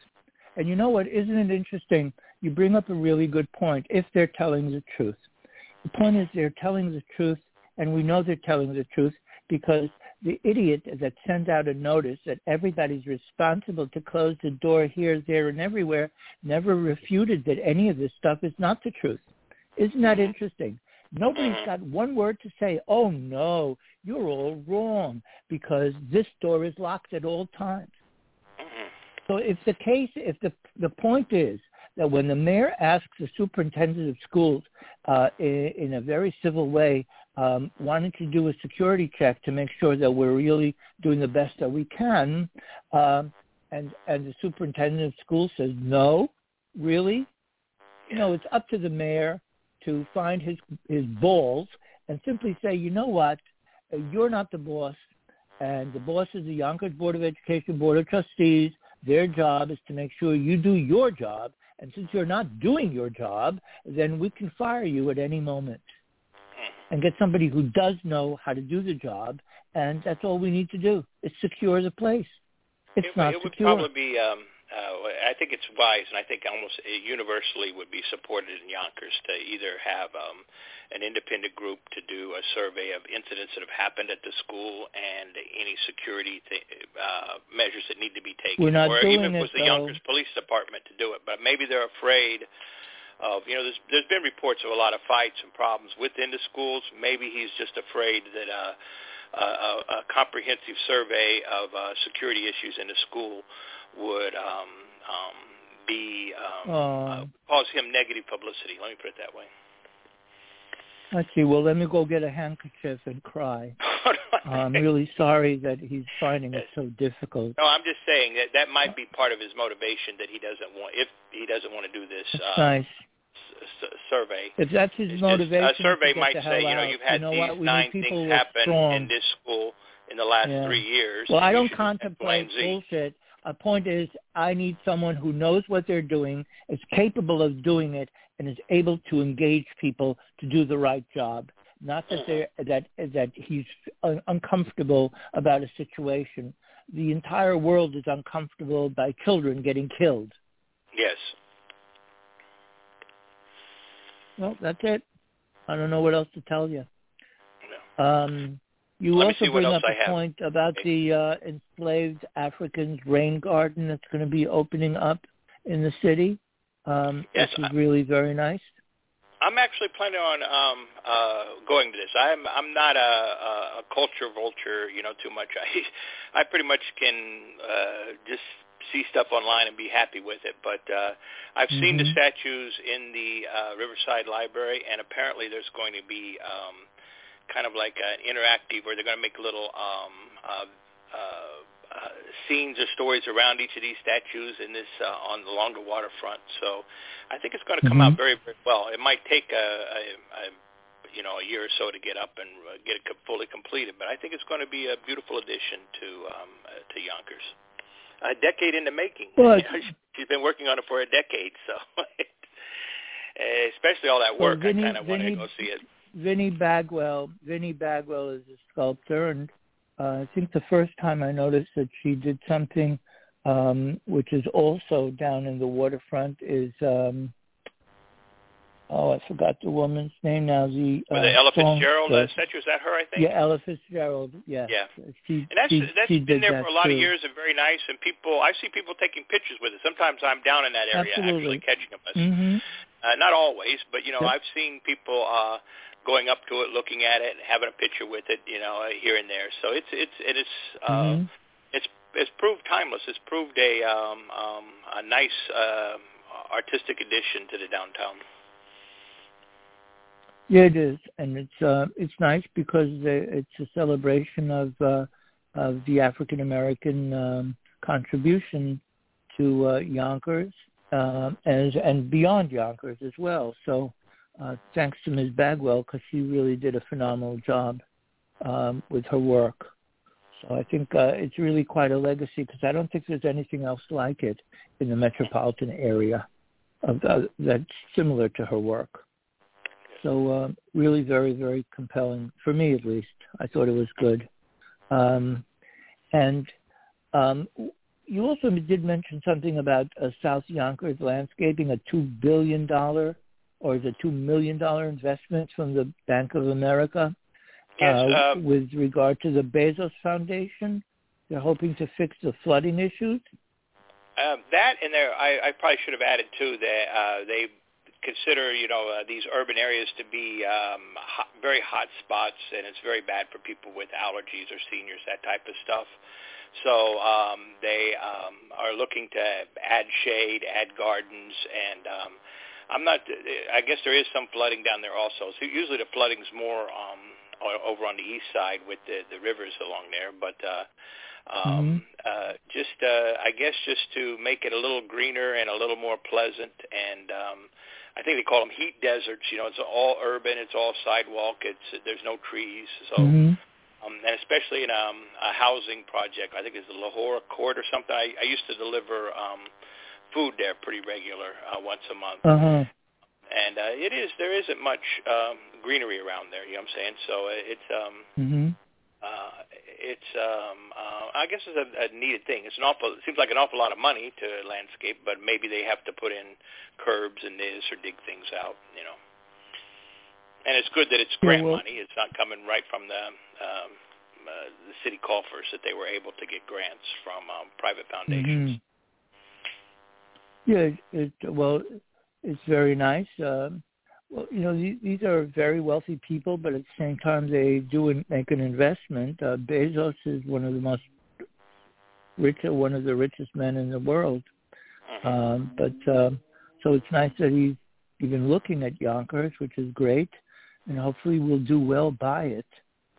And you know what? Isn't it interesting? You bring up a really good point, if they're telling the truth. The point is they're telling the truth, and we know they're telling the truth because the idiot that sends out a notice that everybody's responsible to close the door here, there, and everywhere never refuted that any of this stuff is not the truth. Isn't that interesting? Nobody's got one word to say, oh, no, you're all wrong because this door is locked at all times. So if the case, if the the point is that when the mayor asks the superintendent of schools uh, in, in a very civil way, um, wanting to do a security check to make sure that we're really doing the best that we can, um, and and the superintendent of schools says no, really, you know, it's up to the mayor to find his his balls and simply say, you know what, you're not the boss, and the boss is the Yonkers Board of Education Board of Trustees. Their job is to make sure you do your job, and since you're not doing your job, then we can fire you at any moment and get somebody who does know how to do the job, and that's all we need to do is secure the place. It's it, not it would secure. probably be, um, uh, I think it's wise, and I think almost universally would be supported in Yonkers to either have um, an independent group to do a survey of incidents that have happened at the school and any security th- uh, measures that need to be taken. We're not or doing even if it was it, the though. Yonkers Police Department to do it. But maybe they're afraid of, you know, there's, there's been reports of a lot of fights and problems within the schools. Maybe he's just afraid that uh, a, a comprehensive survey of uh, security issues in the school would um, um, be um, uh, cause him negative publicity. Let me put it that way. Let's see. Well, let me go get a handkerchief and cry. I'm really sorry that he's finding it so difficult. No, I'm just saying that that might be part of his motivation that he doesn't want, if he doesn't want to do this That's uh, nice. s- survey. If that's his It's motivation, just, a survey to get might the say, hell you know, out. you've had you know these what? We nine need people things who are happen strong. in this school in the last yeah. three years. Well, I you don't should contemplate X, Y, and Z. bullshit. A point is, I need someone who knows what they're doing, is capable of doing it, and is able to engage people to do the right job. Not that they're, that that he's un- uncomfortable about a situation. The entire world is uncomfortable by children getting killed. Yes. Well, that's it. I don't know what else to tell you. No. Um, you Let me also see what bring else up I a have. point about the uh, enslaved Africans rain garden that's going to be opening up in the city, um, Yes, which is I- really very nice. I'm actually planning on um, uh, going to this. I'm I'm not a, a, a culture vulture, you know, too much. I I pretty much can uh, just see stuff online and be happy with it. But uh, I've Mm-hmm. seen the statues in the uh, Riverside Library, and apparently there's going to be um, kind of like an interactive where they're going to make little um, uh, uh, uh, scenes or stories around each of these statues in this uh, on along the waterfront. So I think it's going to come Mm-hmm. out very, very well. It might take a, a, a you know a year or so to get up and uh, get it fully completed, but I think it's going to be a beautiful addition to um, uh, to Yonkers. A decade in the making. Well, You know, she's been working on it for a decade, so especially all that Well, work, Vinny, I kind of wanted Vinny, to go see it. Vinny Bagwell. Vinny Bagwell is a sculptor, and uh, I think the first time I noticed that she did something um, which is also down in the waterfront is um, oh, I forgot the woman's name now. The uh, With the Ella Fitzgerald uh, songstress. statue, is that her? I think. Yeah, Ella Fitzgerald. Yes. Yeah. She, And that's she, that's she been did there that for a lot too. of years and very nice. And people, I see people taking pictures with it. Sometimes I'm down in that area Absolutely. actually catching them. Mm-hmm. Uh, not always, but you know, Yep. I've seen people uh, going up to it, looking at it, and having a picture with it. You know, uh, here and there. So it's it's it is uh, Mm-hmm. it's it's proved timeless. It's proved a um, um, a nice uh, artistic addition to the downtown. Yeah, it is, and it's uh, it's nice because it's a celebration of uh, of the African American um, contribution to uh, Yonkers uh, and and beyond Yonkers as well. So, uh, thanks to Miz Bagwell because she really did a phenomenal job um, with her work. So I think uh, it's really quite a legacy because I don't think there's anything else like it in the metropolitan area of uh, that's similar to her work. So uh, really very, very compelling, for me at least. I thought it was good. Um, and, um, you also did mention something about uh, South Yonkers Landscaping, a two billion dollars or is it two million dollars investment from the Bank of America yes, uh, uh, with regard to the Bezos Foundation. They're hoping to fix the flooding issues. Um, that and there, I, I probably should have added too that uh, they consider, you know, uh, these urban areas to be um, hot, very hot spots, and it's very bad for people with allergies or seniors, that type of stuff. So um, they um, are looking to add shade, add gardens, and um, I'm not. I guess there is some flooding down there also. So usually the flooding's more um, over on the east side with the, the rivers along there, but. Uh, Um, mm-hmm. uh, just, uh, I guess just to make it a little greener and a little more pleasant. And um, I think they call them heat deserts. You know, it's all urban. It's all sidewalk. It's there's no trees. So, mm-hmm. um, and especially in um, a housing project, I think it's the Lahore Court or something. I, I used to deliver um, food there pretty regular uh, once a month. Uh-huh. And uh, it is there isn't much um, greenery around there. You know what I'm saying? So it's. Um, mm-hmm. Uh, it's, um, uh, I guess it's a, a needed thing. It's an awful, it seems like an awful lot of money to landscape, but maybe they have to put in curbs and this or dig things out, you know. And it's good that it's grant yeah, well, money. It's not coming right from the, um, uh, the city coffers, that they were able to get grants from um, private foundations. Mm-hmm. Yeah, it, well, it's very nice. Um, Well, you know, these are very wealthy people, but at the same time, they do make an investment. Uh, Bezos is one of the most rich, one of the richest men in the world. Um, but uh, so it's nice that he's even looking at Yonkers, which is great, and hopefully we'll do well by it.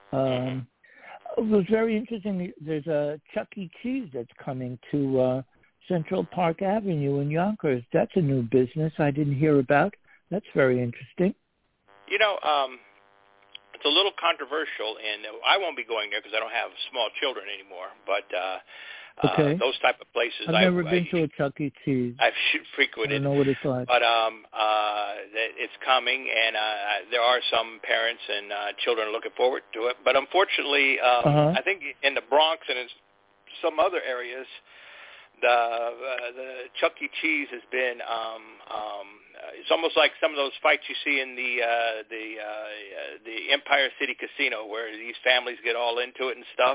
Um, it was very interesting. There's a Chuck E. Cheese that's coming to uh, Central Park Avenue in Yonkers. That's a new business I didn't hear about. That's very interesting. You know, um, it's a little controversial, and I won't be going there because I don't have small children anymore. But uh, okay. uh, those type of places, I've I, never I, been I, to a Chuck E. Cheese. I've frequented. I don't know what it's like. But um, uh, it's coming, and uh, there are some parents and uh, children looking forward to it. But unfortunately, um, uh-huh. I think in the Bronx and in some other areas, the uh, the Chuck E. Cheese has been. Um, um, It's almost like some of those fights you see in the uh, the uh, the Empire City Casino, where these families get all into it and stuff.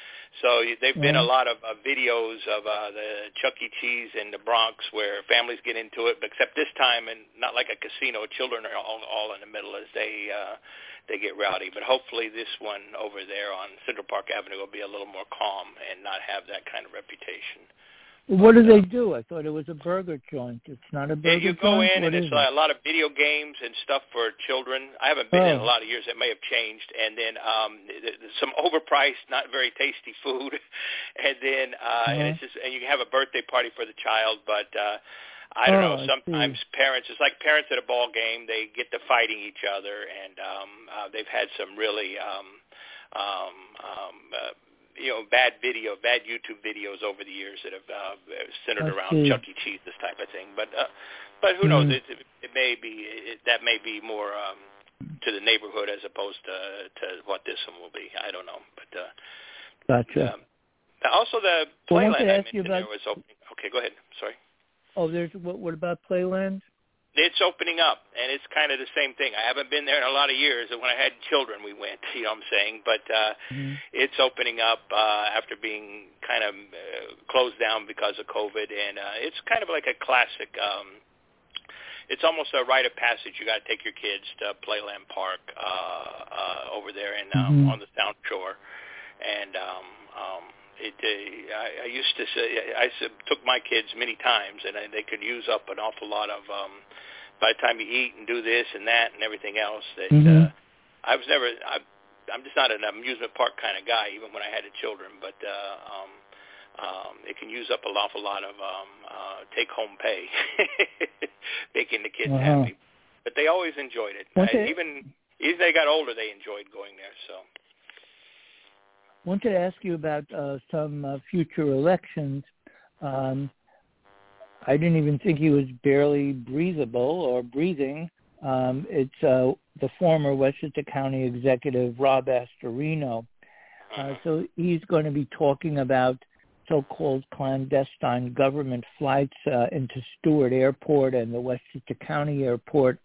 So there've been mm-hmm. a lot of uh, videos of uh, the Chuck E. Cheese in the Bronx where families get into it, but except this time, and not like a casino, children are all, all in the middle as they uh, they get rowdy. But hopefully this one over there on Central Park Avenue will be a little more calm and not have that kind of reputation. What do they do? I thought it was a burger joint. It's not a burger joint? Yeah, you joint? go in, what and it's it? a lot of video games and stuff for children. I haven't been oh. in a lot of years. It may have changed. And then um, some overpriced, not very tasty food. and then uh, uh-huh. and it's just, and you can have a birthday party for the child, but uh, I don't oh, know. Sometimes parents, it's like parents at a ball game. They get to fighting each other, and um, uh, they've had some really um, um, um, uh, you know, bad video, bad YouTube videos over the years that have uh, centered I around see. Chuck E. Cheese, this type of thing. But uh, but who mm-hmm. knows? It, it may be it, that may be more um, to the neighborhood as opposed to to what this one will be. I don't know. But uh, gotcha. Um, also, the well, Playland I, I mentioned about... there was opening. Okay, go ahead. Sorry. Oh, there's what? What about Playland? It's opening up, and it's kind of the same thing. I haven't been there in a lot of years, and when I had children, we went, you know what I'm saying? But uh, mm-hmm. it's opening up uh, after being kind of uh, closed down because of COVID, and uh, it's kind of like a classic. Um, it's almost a rite of passage. You got to take your kids to Playland Park uh, uh, over there in, um, mm-hmm. on the South Shore, and um, um, It, uh, I, I used to say I took my kids many times, and I, they could use up an awful lot of. Um, by the time you eat and do this and that and everything else, that mm-hmm. uh, I was never. I, I'm just not an amusement park kind of guy, even when I had the children. But uh, um, um, it can use up an awful lot of um, uh, take-home pay, making the kids uh-huh. happy. But they always enjoyed it. Okay. I, even even they got older, they enjoyed going there. So. Wanted to ask you about uh, some uh, future elections. Um, I didn't even think he was barely breathable or breathing. Um, it's uh, the former Westchester County Executive, Rob Astorino. Uh, so he's going to be talking about so-called clandestine government flights uh, into Stewart Airport and the Westchester County Airport.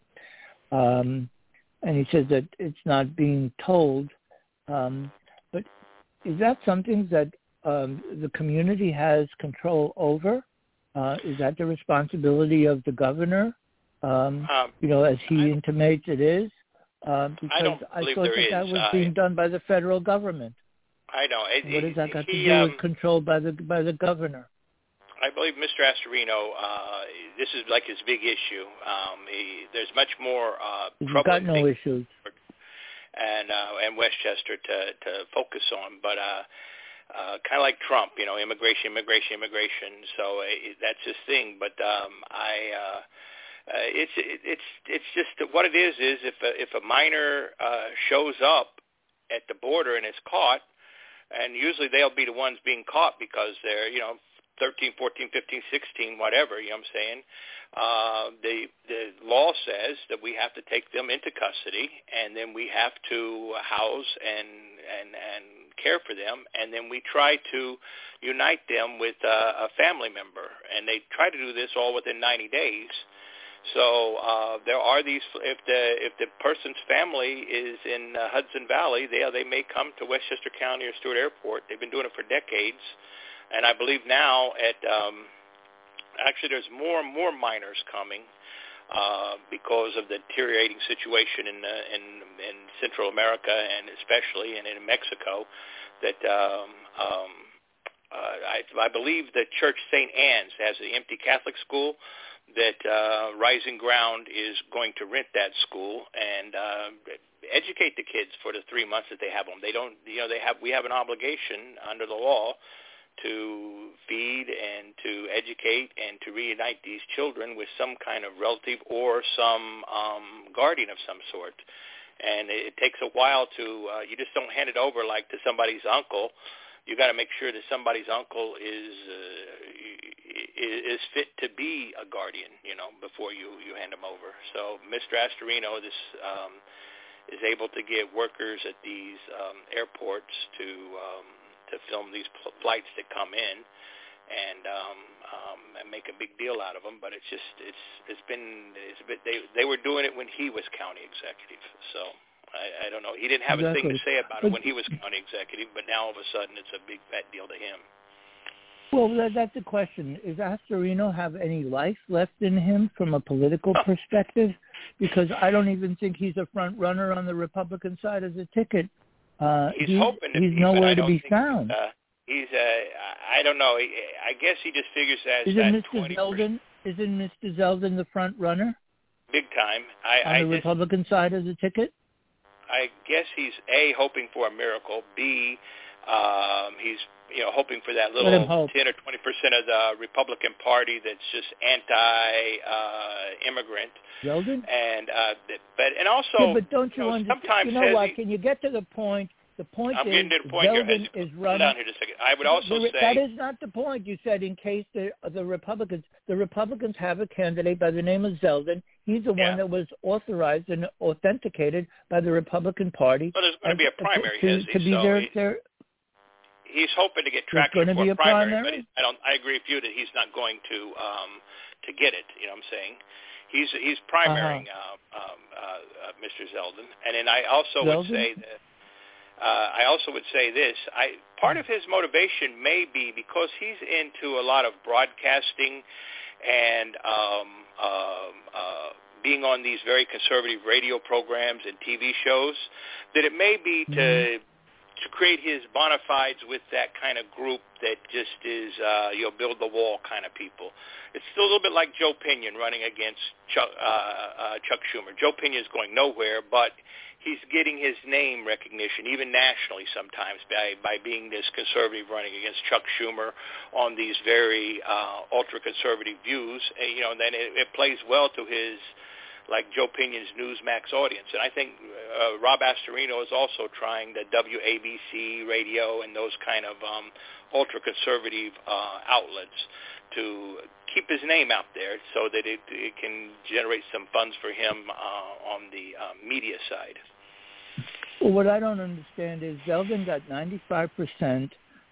Um, and he says that it's not being told. Um, but is that something that um, the community has control over? Uh, is that the responsibility of the governor? Um, um, you know, as he I, intimates it is? Uh, because I don't I believe thought there that is. that was uh, being done by the federal government. I know. It, what has that got he, to do um, with controlled by the by the governor? I believe Mister Astorino, uh, this is like his big issue. Um, he, there's much more uh, He's troubling got no things issues. and uh, and Westchester to to focus on, but uh, uh, kind of like Trump, you know, immigration, immigration, immigration. So uh, that's his thing. But um, I, uh, uh, it's it, it's it's just that what it is is if a, if a minor uh, shows up at the border and is caught, and usually they'll be the ones being caught because they're, you know, thirteen, fourteen, fifteen, sixteen, whatever, you know what I'm saying? Uh, the the law says that we have to take them into custody, and then we have to house and and and care for them, and then we try to unite them with uh, a family member, and they try to do this all within ninety days. So uh, there are these. If the if the person's family is in uh, Hudson Valley, they they may come to Westchester County or Stewart Airport. They've been doing it for decades, and I believe now at um, actually there's more and more minors coming uh, because of the deteriorating situation in, uh, in in Central America and especially and in Mexico. That um, um, uh, I, I believe the Church Saint Anne's has an empty Catholic school. That uh, Rising Ground is going to rent that school and uh, educate the kids for the three months that they have them. They don't, you know, they have. We have an obligation under the law to feed and to educate and to reunite these children with some kind of relative or some um, guardian of some sort. And it, it takes a while to. Uh, you just don't hand it over like to somebody's uncle. You got to make sure that somebody's uncle is uh, is fit to be a guardian, you know, before you, you hand them over. So Mister Astorino this, um, is able to get workers at these um, airports to um, to film these pl- flights that come in and um, um, and make a big deal out of them. But it's just it's it's been it's a bit they they were doing it when he was county executive. So. I, I don't know. He didn't have exactly. a thing to say about it when he was county executive, but now all of a sudden it's a big fat deal to him. Well, that, that's the question. Does Astorino have any life left in him from a political oh. perspective? Because I don't even think he's a front runner on the Republican side of the ticket. Uh, he's, he's hoping to he's be, nowhere but I to be think, found. Uh, he's, uh, I don't know. I guess he just figures as isn't that Mister twenty percent. Zeldin, isn't Mister Zeldin the front runner? Big time. I, on I the just, Republican side of the ticket? I guess he's A, hoping for a miracle. B, um, he's you know hoping for that little ten or twenty percent of the Republican Party that's just anti-immigrant. Uh, Zeldin? And uh, but and also, yeah, but don't you, you know, understand? sometimes You know what? he, Can you get to the point? The point I'm is getting to the point Zeldin here. is running. Down here just a second. I would also the, say that is not the point. You said in case the the Republicans the Republicans have a candidate by the name of Zeldin. He's the yeah. one that was authorized and authenticated by the Republican Party. Well, there's going to be a primary, to, is to he? be so their, he, their he's hoping to get traction for a a primary, primary, but he, I don't. I agree with you that he's not going to um, to get it. You know what I'm saying? He's he's primarying uh-huh. uh, um, uh, uh, Mister Zeldin, and then I also Zeldin? would say that. Uh, I also would say this. I, part of his motivation may be because he's into a lot of broadcasting and um, um, uh, being on these very conservative radio programs and T V shows, that it may be to mm-hmm. to create his bona fides with that kind of group that just is, uh, you know, build the wall kind of people. It's still a little bit like Joe Pinion running against Chuck, uh, uh, Chuck Schumer. Joe Pinion is going nowhere, but he's getting his name recognition, even nationally sometimes, by, by being this conservative running against Chuck Schumer on these very uh, ultra-conservative views. And, you know, and then it, it plays well to his, like Joe Pinion's Newsmax audience. And I think uh, Rob Astorino is also trying the W A B C radio and those kind of um, ultra-conservative uh, outlets to keep his name out there so that it, it can generate some funds for him uh, on the uh, media side. Well, what I don't understand is Zeldin got ninety-five percent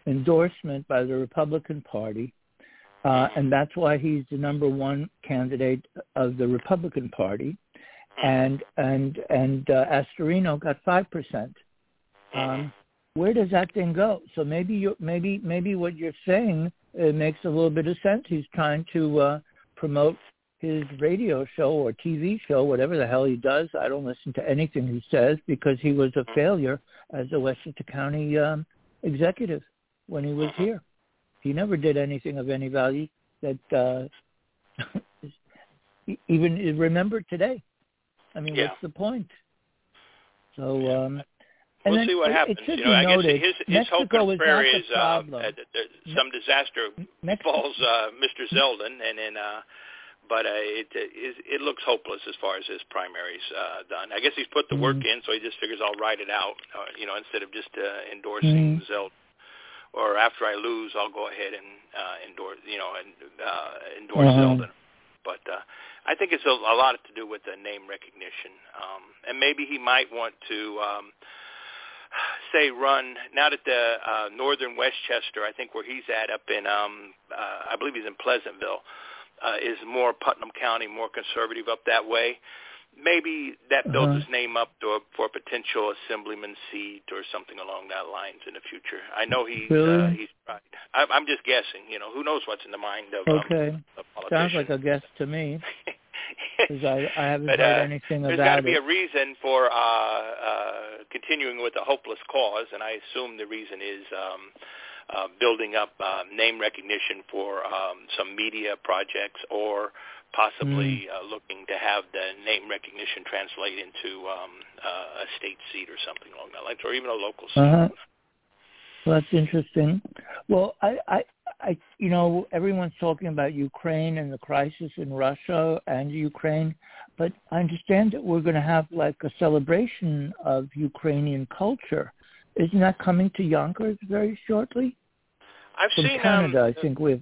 endorsement by the Republican Party, uh, and that's why he's the number one candidate of the Republican Party. And and and uh, Astorino got five percent. Um, where does that thing go? So maybe you maybe maybe what you're saying it makes a little bit of sense. He's trying to uh, promote his radio show or T V show, whatever the hell he does. I don't listen to anything he says because he was a failure as a Westchester County um, executive when he was here. He never did anything of any value that uh, even is remembered today. I mean, yeah. what's the point? So, um, and we'll see what it, happens. It you know, I guess noted, his, his hope and prayer is uh, that some disaster Mexico. falls uh, Mister Zeldin, and then, uh, but uh, it, it it looks hopeless as far as his primaries uh, done. I guess he's put the mm. work in, so he just figures I'll ride it out. Uh, you know, instead of just uh, endorsing mm. Zeldin. Or after I lose, I'll go ahead and uh, endorse, you know, and uh, endorse uh-huh. Zeldin. But uh, I think it's a, a lot to do with the name recognition, um, and maybe he might want to um, say run now that the uh, northern Westchester, I think where he's at up in, um, uh, I believe he's in Pleasantville, uh, is more Putnam County, more conservative up that way. Maybe that builds uh-huh. his name up to a, for a potential assemblyman seat or something along that lines in the future. I know he's really? uh, he's right. I, I'm just guessing. You know, who knows what's in the mind of okay. um, a politician. Sounds like a guess to me. Because I, I haven't but, heard uh, anything there's about got to be it. a reason for uh, uh, continuing with a hopeless cause, and I assume the reason is um, uh, building up uh, name recognition for um, some media projects or possibly mm. uh, looking to have the name recognition translate into um, uh, a state seat or something along that lines, or even a local seat. Uh-huh. Well, that's interesting. Well, I, I, I, you know, everyone's talking about Ukraine and the crisis in Russia and Ukraine, but I understand that we're going to have like a celebration of Ukrainian culture. Isn't that coming to Yonkers very shortly? I've From seen Canada, um, I think we've.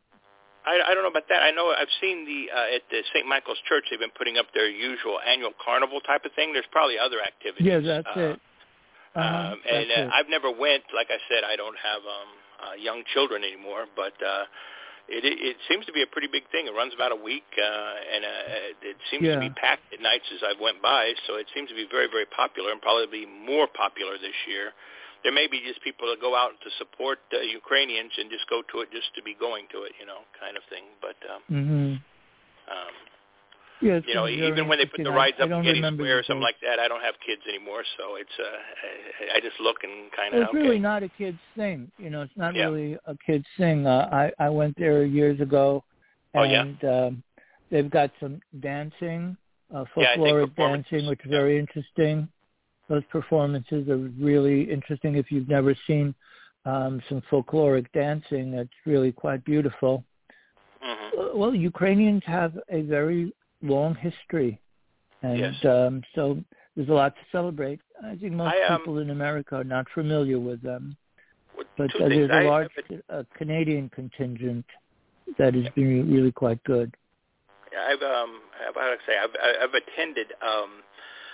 I, I don't know about that. I know I've seen the uh, at the Saint Michael's Church. They've been putting up their usual annual carnival type of thing. There's probably other activities. Yeah, that's uh, it. Uh-huh, um, and that's uh, it. I've never went. Like I said, I don't have um, uh, young children anymore, but uh, it, it it seems to be a pretty big thing. It runs about a week, uh, and uh, it seems yeah. to be packed at nights as I've went by. So it seems to be very, very popular, and probably be more popular this year. There may be just people that go out to support uh, Ukrainians and just go to it just to be going to it, you know, kind of thing. But, um, mm-hmm. um, yeah, you know, even when they put the rides up in Getty Square or something like that, I don't have kids anymore, so it's uh, I, I just look and kind of, well, it's okay. really not a kid's thing. You know, it's not yeah. really a kid's thing. Uh, I, I went there years ago, and oh, yeah? um, they've got some dancing, uh, yeah, folkloric dancing, which is yeah. very interesting. Those performances are really interesting. If you've never seen um, some folkloric dancing, that's really quite beautiful. Mm-hmm. Well, Ukrainians have a very long history, and yes. um, so there's a lot to celebrate. I think most I, um, people in America are not familiar with them, well, but uh, there's a I, large I, uh, Canadian contingent that has been really quite good. I've um, how do I say? I've I've attended um.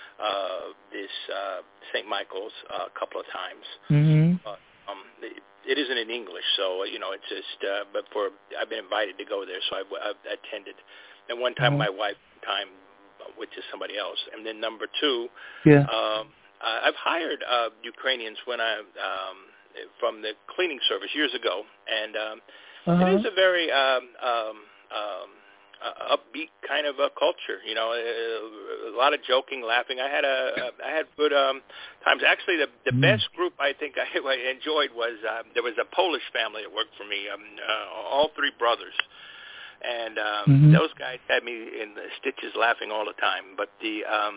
Uh, this uh, Saint Michael's uh, a couple of times. Mm-hmm. Uh, um, it, it isn't in English, so you know it's just. Uh, but for I've been invited to go there, so I've, I've attended. And one time, mm-hmm. my wife time, which is somebody else, and then number two, yeah. um, I've hired uh, Ukrainians when I um, from the cleaning service years ago, and um, uh-huh. it is a very um, um, um, Uh, upbeat kind of a culture, you know, a, a lot of joking, laughing. I had a, a I had good um, times. Actually, the the mm. best group I think I, I enjoyed was um, there was a Polish family that worked for me, um, uh, all three brothers, and um, mm-hmm. those guys had me in the stitches laughing all the time. But the um,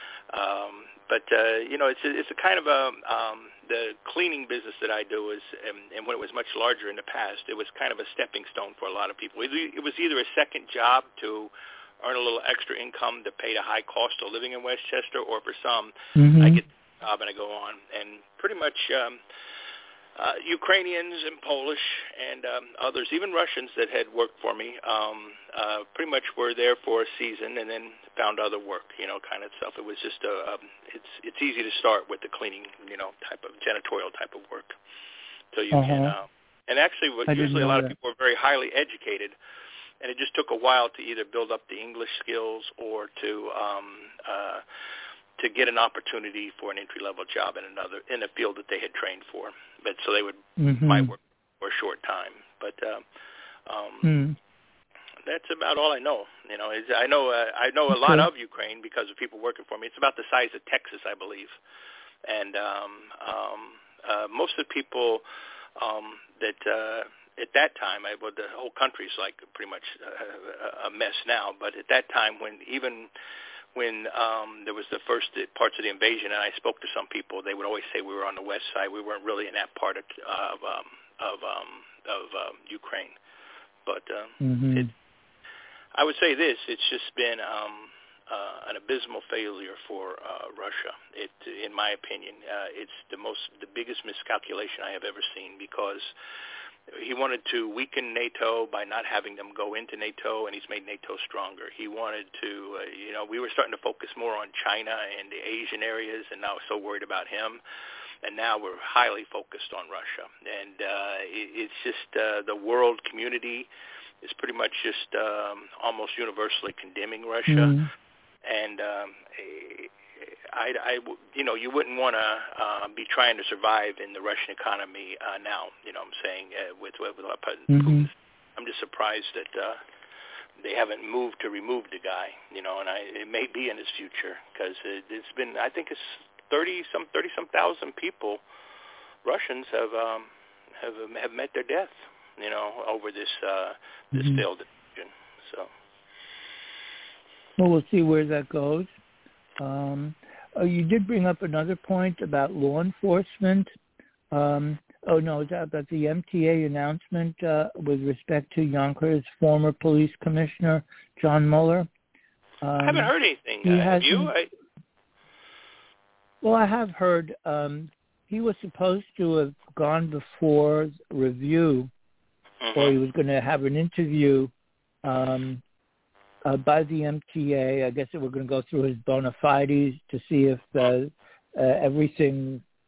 um, but uh, you know, it's a, it's a kind of a um, the cleaning business that I do is, and, and when it was much larger in the past, it was kind of a stepping stone for a lot of people. It, it was either a second job to earn a little extra income to pay the high cost of living in Westchester, or for some, mm-hmm. I get the job and I go on. And pretty much um, uh, Ukrainians and Polish and um, others, even Russians that had worked for me, um, uh, pretty much were there for a season and then found other work, you know, kind of stuff. It was just a, um, it's it's easy to start with the cleaning, you know, type of janitorial type of work So you uh-huh. can, uh, and actually, what, usually a lot that. of people are very highly educated, and it just took a while to either build up the English skills or to um, uh, to get an opportunity for an entry level job in another in a field that they had trained for. But so they would mm-hmm. might work for a short time. But uh, um, mm. that's about all I know. You know, is I know uh, I know a lot of Ukraine because of people working for me. It's about the size of Texas, I believe, and um, um, uh, most of the people um, that. Uh, At that time, I, well, the whole country's like pretty much a, a mess now. But at that time, when even when um, there was the first parts of the invasion, and I spoke to some people, they would always say we were on the west side. We weren't really in that part of of um, of, um, of um, Ukraine. But uh, mm-hmm. it, I would say this: it's just been um, uh, an abysmal failure for uh, Russia. It, in my opinion, uh, it's the most the biggest miscalculation I have ever seen because. He wanted to weaken NATO by not having them go into NATO, and he's made NATO stronger. He wanted to, uh, you know, we were starting to focus more on China and the Asian areas, and now we're so worried about him. And now we're highly focused on Russia. And uh, it, it's just uh, the world community is pretty much just um, almost universally condemning Russia. Mm-hmm. And um, I, I, you know, you wouldn't want to uh, be trying to survive in the Russian economy uh, now. You know what I'm saying? Uh, with with, with Putin. Mm-hmm. I'm just surprised that uh, they haven't moved to remove the guy. You know, and I, it may be in his future because it, it's been. I think it's thirty some thirty some thousand people, Russians have um, have have met their death. You know, over this uh, this mm-hmm. failed decision. So. Well, we'll see where that goes. Um, oh, you did bring up another point about law enforcement. Um, oh, no, it's about the M T A announcement uh, with respect to Yonkers' former police commissioner, John Mueller. Um, I haven't heard anything. Uh, have you? I... Well, I have heard. Um, he was supposed to have gone before review, mm-hmm. or he was going to have an interview um Uh, by the M T A. I guess that we're going to go through his bona fides to see if uh, uh, everything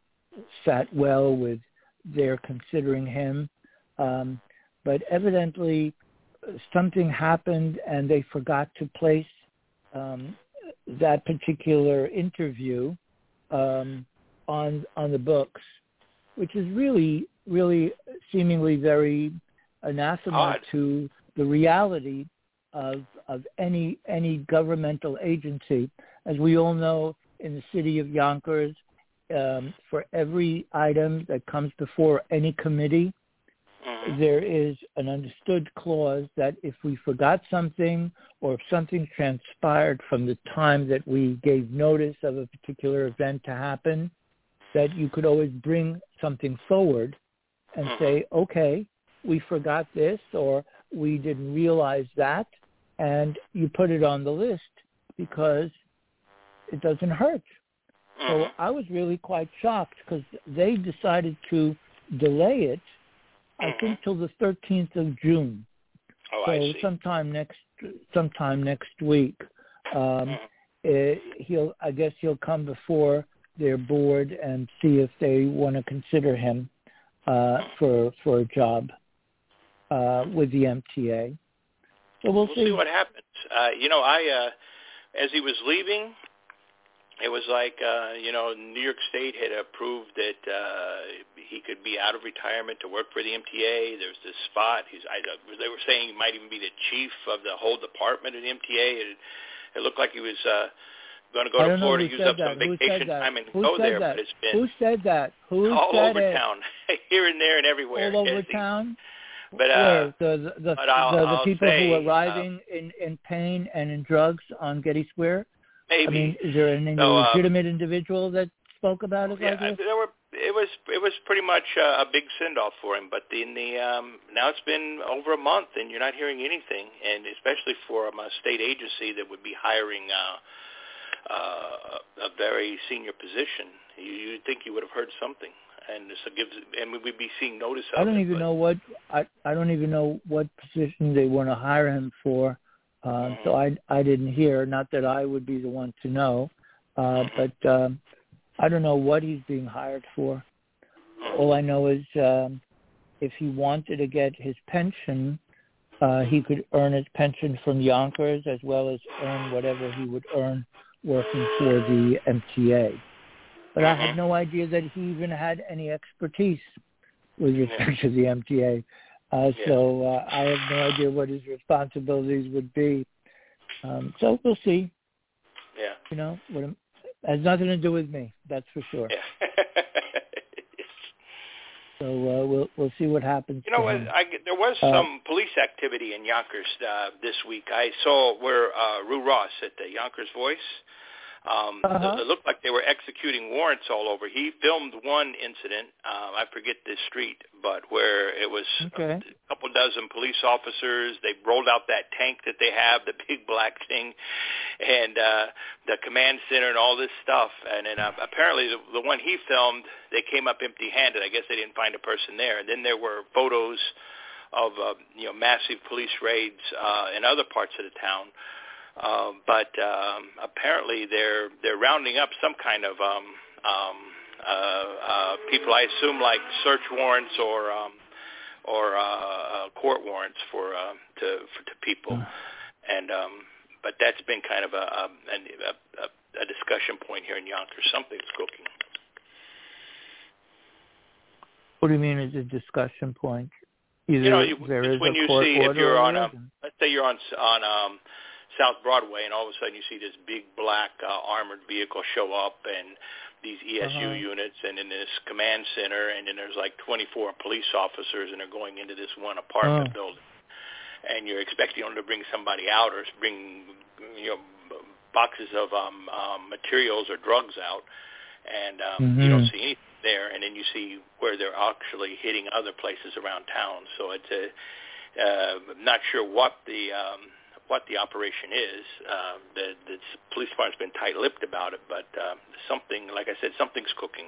sat well with their considering him. Um, but evidently something happened and they forgot to place um, that particular interview um, on on the books, which is really, really seemingly very anathema Odd. to the reality of of any any governmental agency. As we all know, in the city of Yonkers, um, for every item that comes before any committee, mm-hmm. there is an understood clause that if we forgot something or if something transpired from the time that we gave notice of a particular event to happen, that you could always bring something forward and mm-hmm. say, okay, we forgot this or we didn't realize that, and you put it on the list because it doesn't hurt. Mm-hmm. So I was really quite shocked because they decided to delay it, mm-hmm. I think, till the thirteenth of June. Oh, so I see. sometime next, sometime next week, um, mm-hmm. it, he'll. I guess he'll come before their board and see if they want to consider him uh, for for a job uh, with the M T A. So we'll, we'll see. see what happens. Uh, you know, I uh, as he was leaving, it was like uh, you know, New York State had approved that uh, he could be out of retirement to work for the M T A. There's this spot. He's. I, they were saying he might even be the chief of the whole department of the M T A. It, it looked like he was uh, going to go to Florida, use up that. some vacation time, and Who go said there. That? But it's been who said that? Who all said over it? town, here and there and everywhere. All over Jesse. town. But uh, Where? the the but the, the, the people say, who are arriving uh, in, in pain and in drugs on Getty Square. Maybe. I mean, is there any so, legitimate um, individual that spoke about it yeah, like this? There were. It was it was pretty much uh, a big send off for him. But in the um, now it's been over a month and you're not hearing anything, and especially for um, a state agency that would be hiring uh, uh, a very senior position, you you'd think you would have heard something. And so gives, and we'd be seeing notice of it. I don't even but, know what I I don't even know what position they want to hire him for. Uh, mm-hmm. So I I didn't hear. Not that I would be the one to know, uh, mm-hmm. but um, I don't know what he's being hired for. all I know is um, if he wanted to get his pension, uh, he could earn his pension from Yonkers as well as earn whatever he would earn working for the M T A. But I had no idea that he even had any expertise with respect yeah. to the M T A. Uh, yeah. So uh, I have no idea what his responsibilities would be. Um, so we'll see. Yeah. You know, what, it has nothing to do with me. That's for sure. Yeah. So uh, we'll we'll see what happens. You know what? I, there was uh, some police activity in Yonkers uh, this week. I saw where uh, Rue Ross at the Yonkers Voice. Um, uh-huh. It looked like they were executing warrants all over. He filmed one incident, um, I forget the street, but where it was okay. a couple dozen police officers. They rolled out that tank that they have, the big black thing, and uh, the command center and all this stuff. And then uh, apparently the, the one he filmed, they came up empty-handed. I guess they didn't find a person there. And then there were photos of uh, you know massive police raids uh, in other parts of the town. Uh, but um, apparently they're they're rounding up some kind of um, um, uh, uh, people. I assume like search warrants or um, or uh, uh, court warrants for uh, to for, to people, and um, but that's been kind of a, a, a, a discussion point here in Yonkers. Something's cooking. What do you mean is a discussion point? Either you know, you, there it's is when a you court see order if you're on a isn't. let's say you're on on um, South Broadway, and all of a sudden you see this big black uh, armored vehicle show up, and these E S U uh-huh. units, and in this command center, and then there's like twenty-four police officers, and they're going into this one apartment oh. building, and you're expecting them to bring somebody out or bring you know boxes of um, um, materials or drugs out, and um, mm-hmm. you don't see anything there, and then you see where they're actually hitting other places around town. So it's a uh, not sure what the um, what the operation is. Uh, the, the police department's been tight-lipped about it, but uh, something, like I said, something's cooking.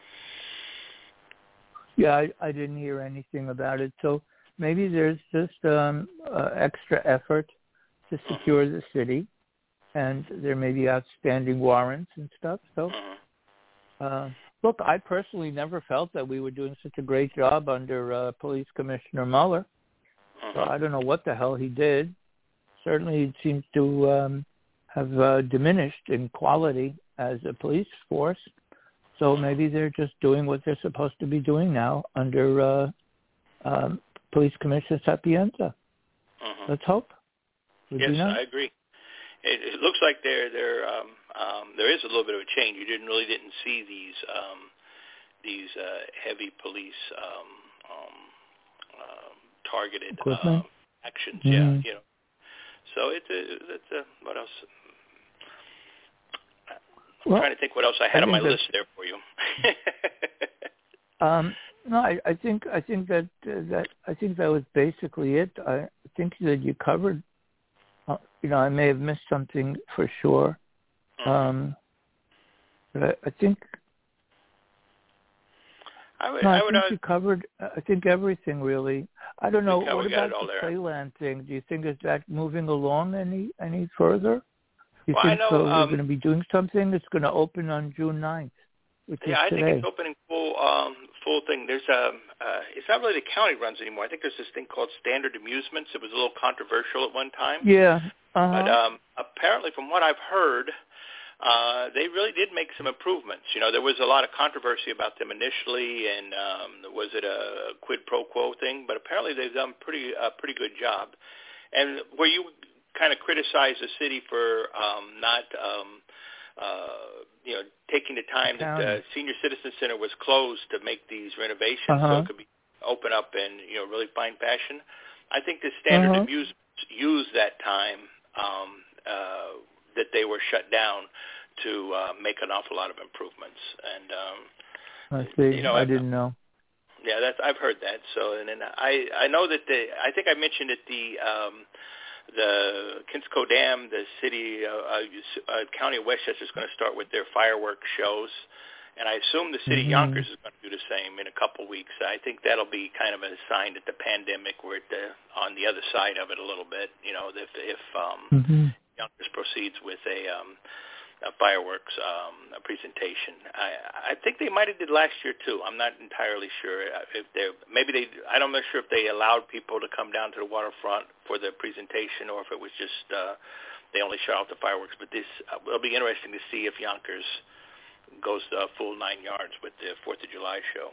Yeah, I, I didn't hear anything about it. So maybe there's just um, uh, extra effort to secure mm-hmm. the city, and there may be outstanding warrants and stuff. So, mm-hmm. uh, look, I personally never felt that we were doing such a great job under uh, Police Commissioner Mueller. Mm-hmm. So I don't know what the hell he did. Certainly it seems to um, have uh, diminished in quality as a police force. So maybe they're just doing what they're supposed to be doing now under uh, um, Police Commissioner Sapienza. Mm-hmm. Let's hope. Would yes, you know? I agree. It, it looks like there there um, um, there is a little bit of a change. You didn't really didn't see these um, these uh, heavy police um, um, uh, targeted uh, actions. Mm-hmm. Yeah, you know. So it's a, it's a, what else? I'm well, trying to think what else I had I on my list there for you. um, no, I, I think I think that uh, that I think that was basically it. I think that you covered. Uh, you know, I may have missed something for sure, mm-hmm. um, but I, I think. I would. No, I, I would. think uh, you covered. I think everything really. I don't know. What about the there. Playland thing? Do you think is that moving along any any further? You well, think I know, so we're um, going to be doing something? It's going to open on June ninth, which yeah, is I today. think it's opening full um, full thing. There's a. Uh, it's not really the county runs anymore. I think there's this thing called Standard Amusements. It was a little controversial at one time. Yeah. Uh-huh. But um, apparently, from what I've heard. Uh, they really did make some improvements. You know, there was a lot of controversy about them initially, and um, was it a quid pro quo thing? But apparently they've done pretty a pretty good job. And where you kind of criticize the city for um, not, um, uh, you know, taking the time that the Senior Citizen Center was closed to make these renovations uh-huh. so it could be open up in, you know, really fine fashion. I think the Standard uh-huh. Amusements used that time um, uh, that they were shut down to uh, make an awful lot of improvements. And um, I see. You know, I I've, didn't know. Yeah, that's I've heard that. So, and then I I know that the I think I mentioned that the um, the Kinsko Dam, the city uh, uh, county of Westchester is going to start with their fireworks shows, and I assume the city mm-hmm. of Yonkers is going to do the same in a couple weeks. I think that'll be kind of a sign that the pandemic we're at the, on the other side of it a little bit. You know, if if um, mm-hmm. Yonkers proceeds with a um, a fireworks um, a presentation. I, I think they might have did last year too. I'm not entirely sure if they maybe they. I'm not sure if they allowed people to come down to the waterfront for the presentation or if it was just uh, they only shot out the fireworks. But this uh, it'll be interesting to see if Yonkers goes the full nine yards with the Fourth of July show.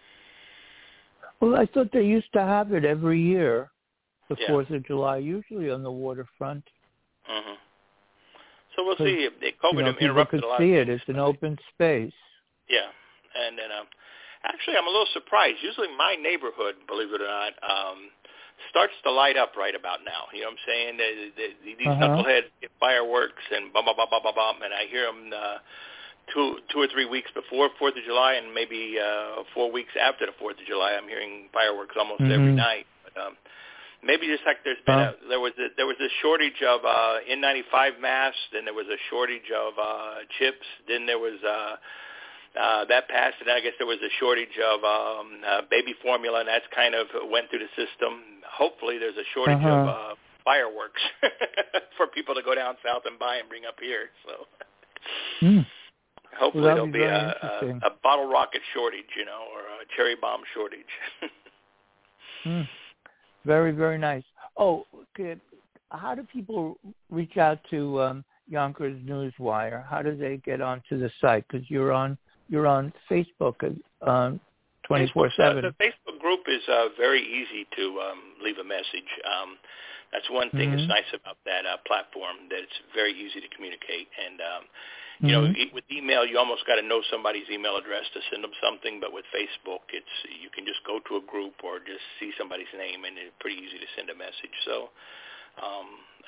Well, I thought they used to have it every year, the yeah. Fourth of July, usually on the waterfront. Mm-hmm. So we'll see. COVID you know, interrupted people a lot could see of it. It's an open space. Yeah, and then um, actually, I'm a little surprised. Usually, my neighborhood, believe it or not, um, starts to light up right about now. You know what I'm saying? They, they, these uh-huh. knuckleheads get fireworks and bum bum bum bum bum bum, and I hear them uh, two two or three weeks before Fourth of July, and maybe uh, four weeks after the Fourth of July. I'm hearing fireworks almost mm-hmm. every night. But, um, Maybe just like there's been a, there was a, there was a shortage of uh, N ninety-five masks, then there was a shortage of uh, chips, then there was uh, uh, that passed, and I guess there was a shortage of um, uh, baby formula, and that's kind of went through the system. Hopefully, there's a shortage uh-huh. of uh, fireworks for people to go down south and buy and bring up here. So mm. hopefully well, there'll be, be a, a, a bottle rocket shortage, you know, or a cherry bomb shortage. mm. Very, very nice. Oh, okay. How do people reach out to um, Yonkers Newswire? How do they get onto the site? Because you're on you're on Facebook um, twenty-four seven. The Facebook group is uh, very easy to um, leave a message. Um, that's one thing mm-hmm. that's nice about that uh, platform, that it's very easy to communicate. And um, You mm-hmm. know, with email, you almost got to know somebody's email address to send them something. But with Facebook, it's you can just go to a group or just see somebody's name, and it's pretty easy to send a message. So, um,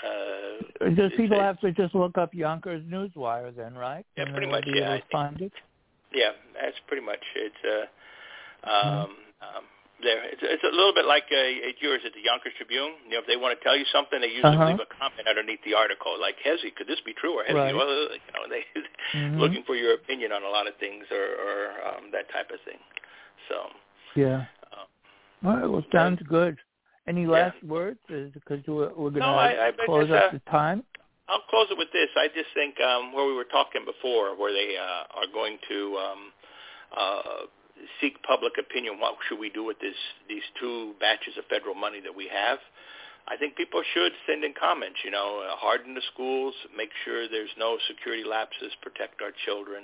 uh, does people a, have to just look up Yonkers Newswire then, right? Yeah, and pretty they'll much. Be Yeah, able to find it. Yeah, that's pretty much it's. Uh, um, mm-hmm. um, There, it's, it's a little bit like uh, at yours at the Yonkers Tribune. You know, if they want to tell you something, they usually uh-huh. leave a comment underneath the article, like "Hezi, could this be true?" or "Hezi, right. well, you know, they mm-hmm. looking for your opinion on a lot of things or, or um, that type of thing. So, yeah. Um, All right. Well, sounds uh, good. Any last yeah. words? Because we're, we're going to no, I, I, close just, up uh, the time. I'll close it with this. I just think um, where we were talking before, where they uh, are going to. Um, uh, seek public opinion. What should we do with this? These two batches of federal money that we have? I think people should send in comments. You know, uh, harden the schools, make sure there's no security lapses, protect our children,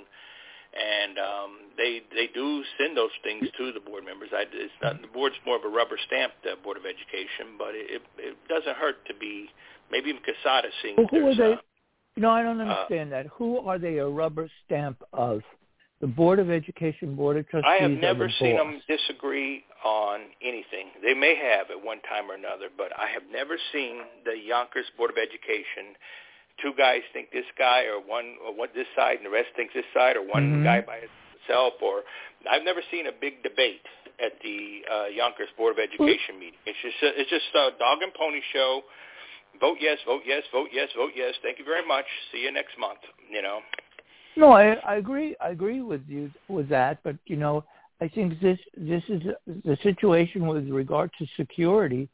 and um, they they do send those things to the board members. I, it's not the board's more of a rubber stamped uh, Board of Education, but it, it doesn't hurt to be maybe even Casada seeing. Well, who are they? Uh, you know, I don't understand uh, that. Who are they a rubber stamp of? The Board of Education, Board of Trustees. I have never the seen boss. them disagree on anything. They may have at one time or another, but I have never seen the Yonkers Board of Education, two guys think this guy or one or what this side and the rest thinks this side, or one mm-hmm. guy by himself. Or I've never seen a big debate at the uh, Yonkers Board of Education meeting. It's just a, it's just a dog and pony show. Vote yes, vote yes, vote yes, vote yes. Thank you very much. See you next month. You know. No, I, I agree. I agree with you with that. But you know, I think this this is the situation with regard to security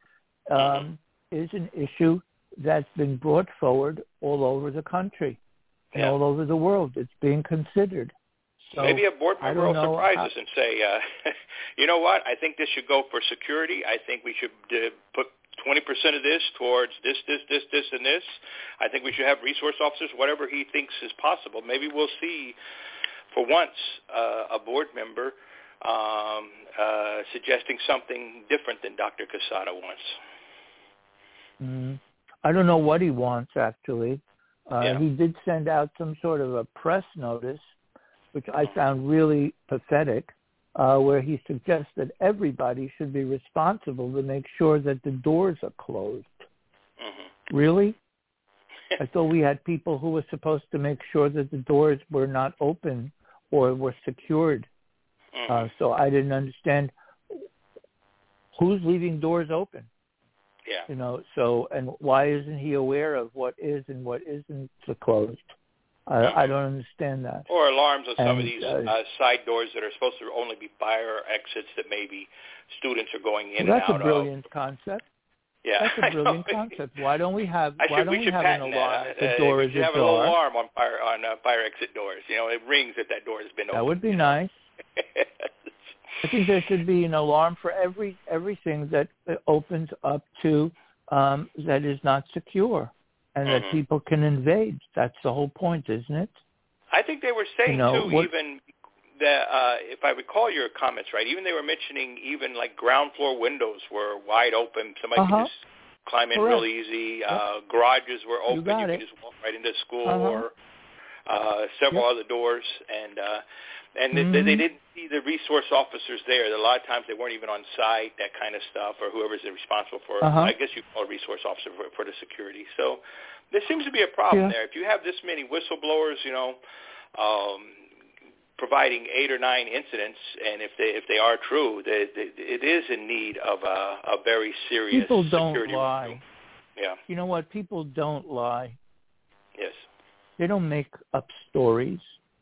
um, is an issue that's been brought forward all over the country and yeah. all over the world. It's being considered. So maybe a board member will surprise how, us and say, uh, you know what? I think this should go for security. I think we should uh, put twenty percent of this towards this, this, this, this, and this. I think we should have resource officers, whatever he thinks is possible. Maybe we'll see, for once, uh, a board member um, uh, suggesting something different than Doctor Casada wants. Mm, I don't know what he wants, actually. Uh, yeah. He did send out some sort of a press notice, which I found really pathetic. Uh, where he suggests that everybody should be responsible to make sure that the doors are closed. Mm-hmm. Really? I thought we had people who were supposed to make sure that the doors were not open or were secured. Mm-hmm. Uh, so I didn't understand who's leaving doors open. Yeah. You know, so, and why isn't he aware of what is and what isn't closed? I, I don't understand that. Or alarms on some and, of these uh, uh, side doors that are supposed to only be fire exits that maybe students are going in well, and out that's a brilliant of. concept. Yeah, That's a brilliant concept. Why don't we have? I why should, don't we, we should have an patent alarm that. if the Uh, door we is should have ajar? a little alarm on fire on uh, fire exit doors. You know, it rings if that door has been opened. That would be nice. I think there should be an alarm for every everything that opens up to um, that is not secure and mm-hmm. that people can invade. That's the whole point, isn't it? I think they were saying you know, too, what, even that uh, if I recall your comments right, even they were mentioning even like ground floor windows were wide open. Somebody uh-huh. could just climb in Correct. real easy. Yep. Uh, garages were open. You, you it. could just walk right into school uh-huh. or uh, several yep. other doors. And uh, and mm-hmm. they, they didn't see the resource officers there. A lot of times they weren't even on site, that kind of stuff, or whoever's responsible for, uh-huh. I guess you call a resource officer for, for the security. So there seems to be a problem yeah. there. If you have this many whistleblowers, you know, um, providing eight or nine incidents, and if they if they are true, they, they, it is in need of a, a very serious People don't security lie. review. Yeah. You know what? People don't lie. Yes. They don't make up stories.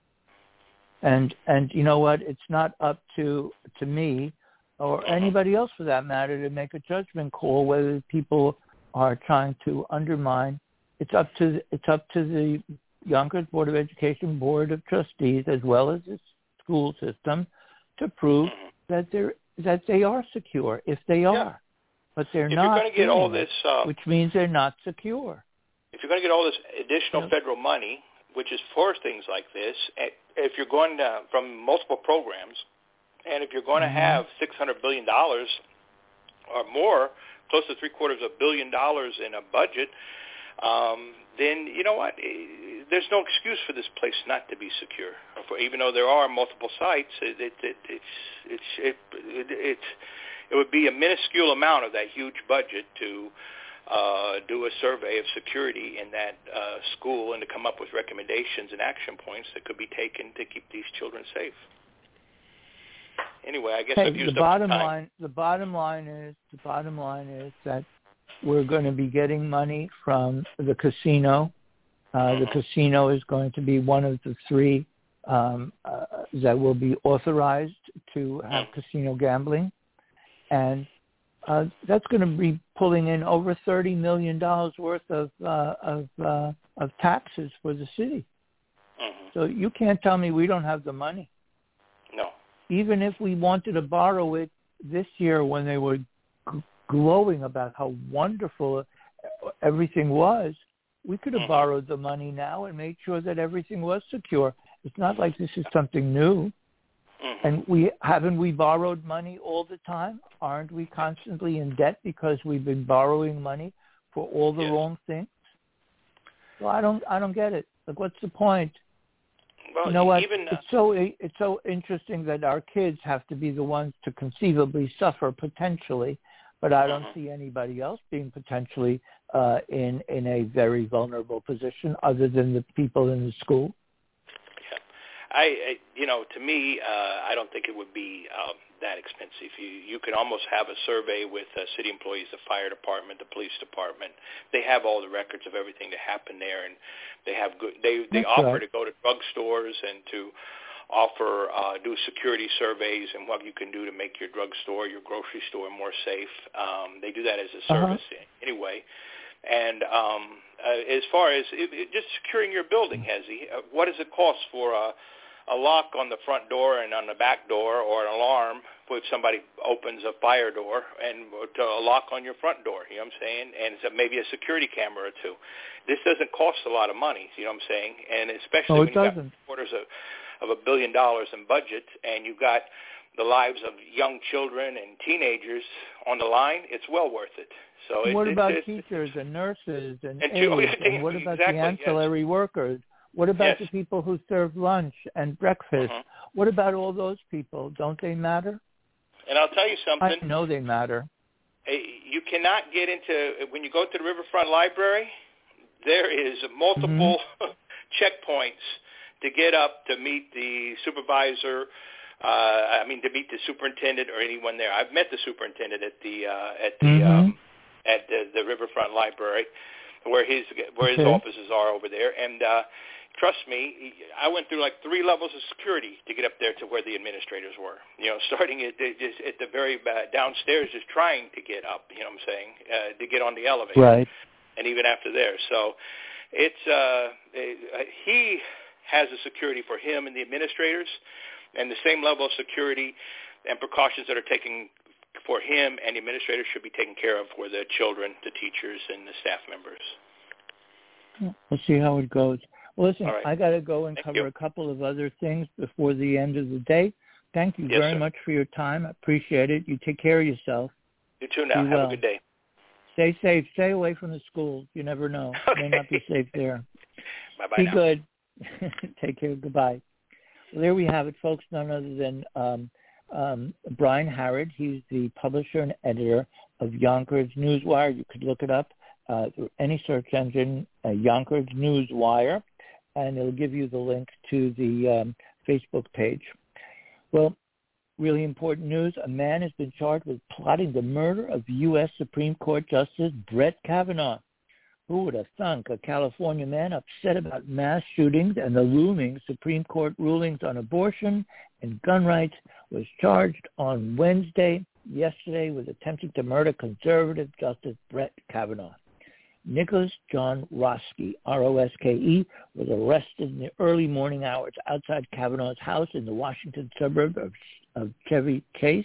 And and you know what? It's not up to to me or uh-huh. anybody else for that matter to make a judgment call whether people are trying to undermine. It's up to it's up to the Yonkers Board of Education Board of Trustees as well as the school system to prove uh-huh. that they're that they are secure if they are, yeah. but they're if not. If you're going to get all this, uh, which means they're not secure. If you're going to get all this additional yep. federal money, which is for things like this, if you're going to, from multiple programs, and if you're going to mm-hmm. have six hundred billion dollars or more, close to three quarters of a billion dollars in a budget, um, then you know what? There's no excuse for this place not to be secure. For, even though there are multiple sites, it, it, it, it's it's it, it, it it would be a minuscule amount of that huge budget to uh, do a survey of security in that uh, school and to come up with recommendations and action points that could be taken to keep these children safe. Anyway, I guess hey, I've used the up bottom time. line. The bottom line is the bottom line is that we're going to be getting money from the casino. Uh, mm-hmm. The casino is going to be one of the three um, uh, that will be authorized to have mm-hmm. casino gambling, and uh, that's going to be pulling in over thirty million dollars worth of uh, of uh, of taxes for the city. Mm-hmm. So you can't tell me we don't have the money. No. Even if we wanted to borrow it this year when they were g- glowing about how wonderful everything was, we could have mm-hmm. borrowed the money now and made sure that everything was secure. It's not like this is something new. Mm-hmm. And we haven't we borrowed money all the time? Aren't we constantly in debt because we've been borrowing money for all the yes. wrong things? So I don't I don't get it. Like, what's the point? Well, you know what? Even, uh, it's so it's so interesting that our kids have to be the ones to conceivably suffer potentially, but I don't mm-hmm. see anybody else being potentially uh, in in a very vulnerable position other than the people in the school. Yeah, I, I you know to me uh, I don't think it would be um, that expensive. You you could almost have a survey with uh, city employees, the fire department, the police department. They have all the records of everything that happened there, and they have good. They they That's offer right. to go to drugstores and to offer uh, do security surveys and what you can do to make your drugstore, your grocery store more safe. Um, they do that as a service uh-huh. anyway. And um, uh, as far as it, it, just securing your building, Hezi, uh, what does it cost for a a lock on the front door and on the back door, or an alarm if somebody opens a fire door, and to a lock on your front door, you know what I'm saying? And it's a, maybe a security camera or two. This doesn't cost a lot of money, you know what I'm saying? And especially no, when it you've doesn't. got quarters of, of a billion dollars in budget, and you've got the lives of young children and teenagers on the line, it's well worth it. So it, what it, about it, teachers and nurses and, and aides? oh, yeah, And what about exactly, the ancillary yes. workers? What about yes. the people who serve lunch and breakfast? Uh-huh. What about all those people? Don't they matter? And I'll tell you something. I know they matter. You cannot get into, when you go to the Riverfront Library, there is multiple mm-hmm. checkpoints to get up to meet the supervisor, uh, I mean to meet the superintendent or anyone there. I've met the superintendent at the uh, at the mm-hmm. um, at the, the Riverfront Library, where his where his okay. offices are over there, and uh, trust me, I went through like three levels of security to get up there to where the administrators were. You know, starting at the, just at the very uh, downstairs, just trying to get up. You know what I'm saying? Uh, to get on the elevator. Right. And even after there, so it's uh, he has the security for him and the administrators, and the same level of security and precautions that are taken for him and the administrators should be taken care of for the children, the teachers, and the staff members. We'll see how it goes. Well, listen, right. I got to go and Thank cover you. a couple of other things before the end of the day. Thank you Yes, very sir. much for your time. I appreciate it. You take care of yourself. You too now. Be Have well. a good day. Stay safe. Stay away from the schools. You never know. Okay. May not be safe there. Bye-bye Be now. good. Take care. Goodbye. Well, there we have it, folks. None other than um, um, Brian Harrod. He's the publisher and editor of Yonkers Newswire. You could look it up uh, through any search engine, uh, Yonkers Newswire, and it'll give you the link to the um, Facebook page. Well, really important news. A man has been charged with plotting the murder of U S Supreme Court Justice Brett Kavanaugh. Who would have thunk a California man upset about mass shootings and the looming Supreme Court rulings on abortion and gun rights was charged on Wednesday, yesterday, with attempting to murder conservative Justice Brett Kavanaugh. Nicholas John Roske, R O S K E, was arrested in the early morning hours outside Kavanaugh's house in the Washington suburb of, of Chevy Chase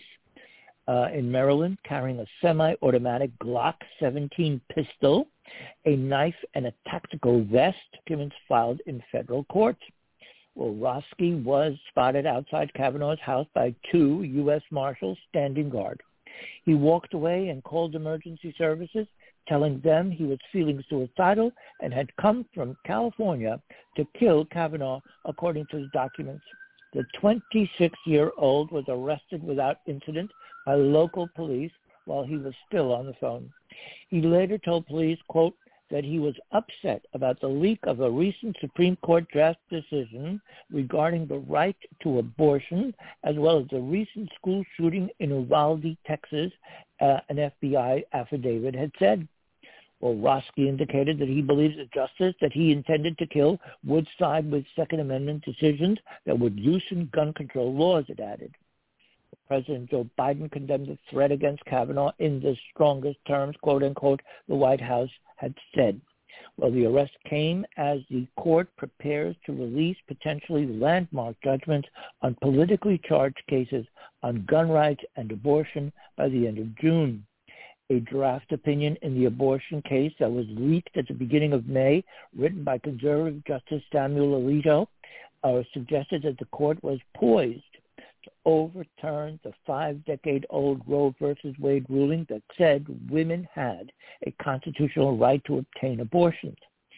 uh, in Maryland, carrying a semi-automatic Glock seventeen pistol, a knife, and a tactical vest, documents filed in federal court. Well, Roske was spotted outside Kavanaugh's house by two U S Marshals standing guard. He walked away and called emergency services, telling them he was feeling suicidal and had come from California to kill Kavanaugh, according to the documents. The twenty-six-year-old was arrested without incident by local police while he was still on the phone. He later told police, quote, that he was upset about the leak of a recent Supreme Court draft decision regarding the right to abortion, as well as the recent school shooting in Uvalde, Texas, uh, an F B I affidavit had said. Well, Roske indicated that he believes the justice that he intended to kill would side with Second Amendment decisions that would loosen gun control laws, it added. President Joe Biden condemned the threat against Kavanaugh in the strongest terms, quote unquote, the White House had said. Well, the arrest came as the court prepares to release potentially landmark judgments on politically charged cases on gun rights and abortion by the end of June. A draft opinion in the abortion case that was leaked at the beginning of May, written by conservative Justice Samuel Alito, uh, suggested that the court was poised to overturn the five-decade-old Roe versus Wade ruling that said women had a constitutional right to obtain abortions.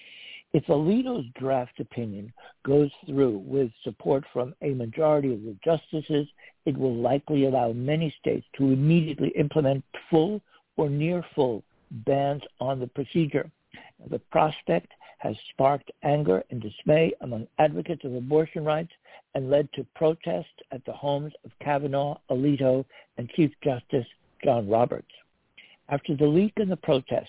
If Alito's draft opinion goes through with support from a majority of the justices, it will likely allow many states to immediately implement full or near full bans on the procedure. The prospect has sparked anger and dismay among advocates of abortion rights and led to protests at the homes of Kavanaugh, Alito, and Chief Justice John Roberts. After the leak and the protests,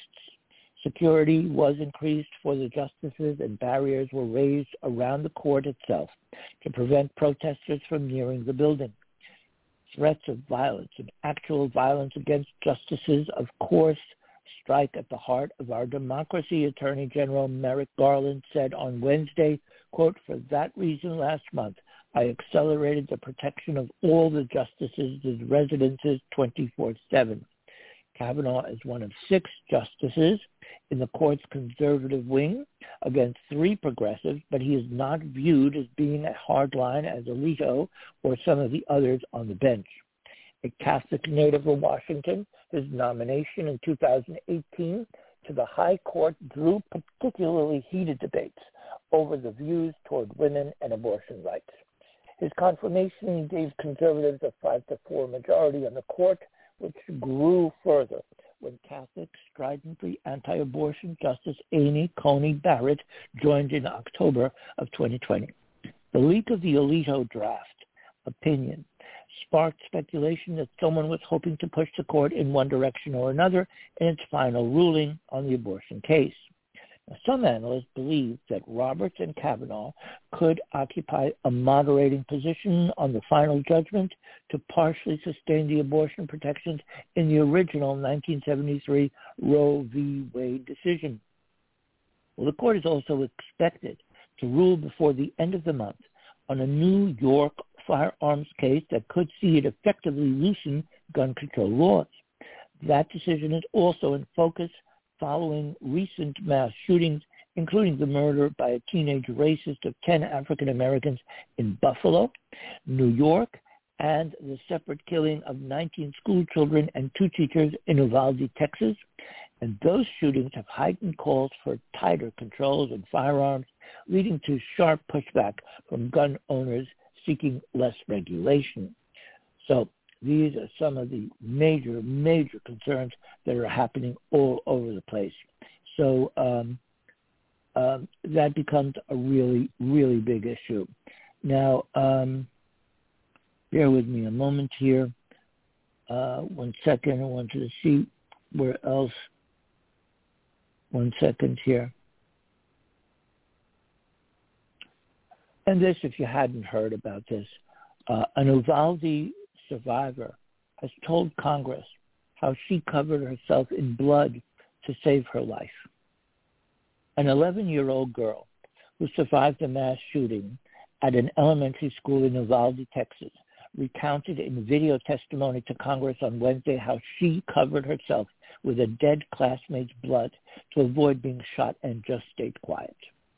security was increased for the justices and barriers were raised around the court itself to prevent protesters from nearing the building. Threats of violence and actual violence against justices, of course, strike at the heart of our democracy, Attorney General Merrick Garland said on Wednesday, quote, for that reason last month, I accelerated the protection of all the justices' residences twenty-four seven. Kavanaugh is one of six justices in the court's conservative wing against three progressives, but he is not viewed as being a hardline as Alito or some of the others on the bench. A Catholic native of Washington, his nomination in two thousand eighteen to the High Court drew particularly heated debates over the views toward women and abortion rights. His confirmation gave conservatives a five to four majority on the court, which grew further when Catholic stridently anti-abortion Justice Amy Coney Barrett joined in October of twenty twenty. The leak of the Alito draft opinion sparked speculation that someone was hoping to push the court in one direction or another in its final ruling on the abortion case. Some analysts believe that Roberts and Kavanaugh could occupy a moderating position on the final judgment to partially sustain the abortion protections in the original nineteen seventy-three Roe v. Wade decision. Well, the court is also expected to rule before the end of the month on a New York firearms case that could see it effectively loosen gun control laws. That decision is also in focus following recent mass shootings, including the murder by a teenage racist of ten African Americans in Buffalo, New York, and the separate killing of nineteen school children and two teachers in Uvalde, Texas. And those shootings have heightened calls for tighter controls on firearms, leading to sharp pushback from gun owners seeking less regulation. So these are some of the major, major concerns that are happening all over the place. So um, um, that becomes a really, really big issue. Now, um, bear with me a moment here. Uh, one second. I wanted to see where else. One second here. And this, if you hadn't heard about this, uh, an Uvalde survivor has told Congress how she covered herself in blood to save her life. An eleven-year-old girl who survived a mass shooting at an elementary school in Uvalde, Texas, recounted in video testimony to Congress on Wednesday how she covered herself with a dead classmate's blood to avoid being shot and just stayed quiet.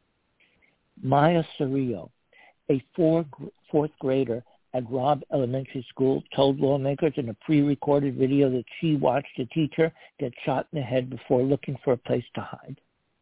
Maya Cerrillo, a four, fourth grader at Robb Elementary School, told lawmakers in a pre-recorded video that she watched a teacher get shot in the head before looking for a place to hide.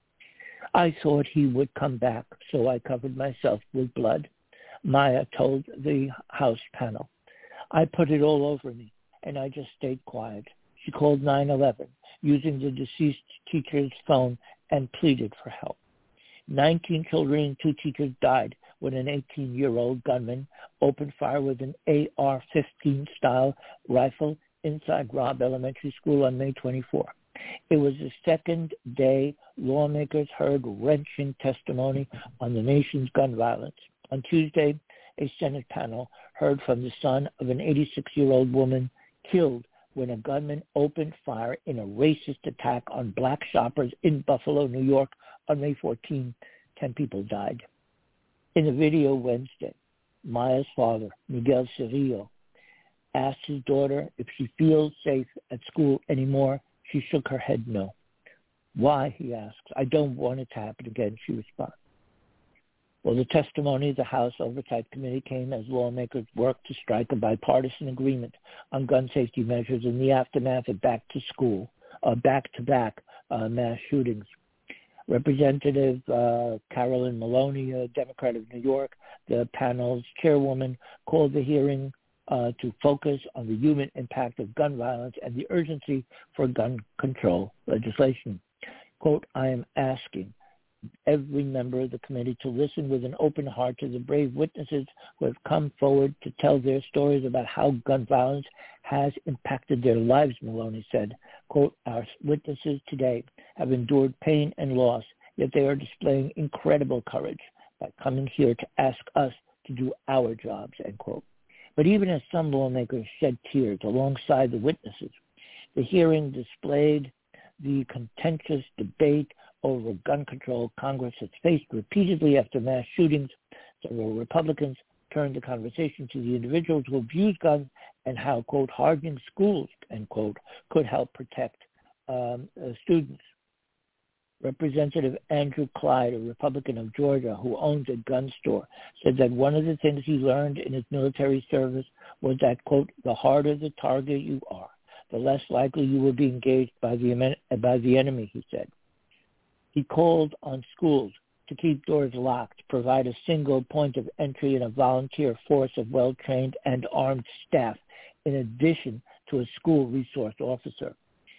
I thought he would come back, so I covered myself with blood, Maya told the House panel. I put it all over me, and I just stayed quiet. She called nine one one using the deceased teacher's phone and pleaded for help. nineteen children and two teachers died when an eighteen-year-old gunman opened fire with an A R fifteen style rifle inside Robb Elementary School on May twenty-fourth. It was the second day lawmakers heard wrenching testimony on the nation's gun violence. On Tuesday, a Senate panel heard from the son of an eighty-six-year-old woman killed when a gunman opened fire in a racist attack on black shoppers in Buffalo, New York on May fourteenth. Ten people died. In a video Wednesday, Maya's father, Miguel Cerrillo, asked his daughter if she feels safe at school anymore. She shook her head no. Why, he asks. I don't want it to happen again, she responded. Well, the testimony of the House Oversight Committee came as lawmakers worked to strike a bipartisan agreement on gun safety measures in the aftermath of back-to-school, uh, back-to-back uh, mass shootings. Representative uh, Carolyn Maloney, a Democrat of New York, the panel's chairwoman, called the hearing uh, to focus on the human impact of gun violence and the urgency for gun control legislation. Quote, I am asking every member of the committee to listen with an open heart to the brave witnesses who have come forward to tell their stories about how gun violence has impacted their lives, Maloney said. Quote, our witnesses today have endured pain and loss, yet they are displaying incredible courage by coming here to ask us to do our jobs, end quote. But even as some lawmakers shed tears alongside the witnesses, the hearing displayed the contentious debate over gun control Congress has faced repeatedly after mass shootings. Several Republicans turned the conversation to the individuals who abuse guns and how, quote, hardening schools, end quote, could help protect um, uh, students. Representative Andrew Clyde, a Republican of Georgia who owns a gun store, said that one of the things he learned in his military service was that, quote, the harder the target you are, the less likely you will be engaged by the, by the enemy, he said. He called on schools to keep doors locked, provide a single point of entry and a volunteer force of well-trained and armed staff, in addition to a school resource officer.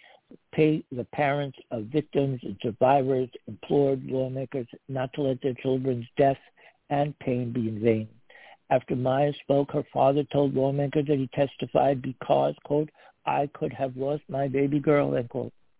Pay the parents of victims and survivors implored lawmakers not to let their children's death and pain be in vain. After Maya spoke, her father told lawmakers that he testified because, quote, I could have lost my baby girl, end quote.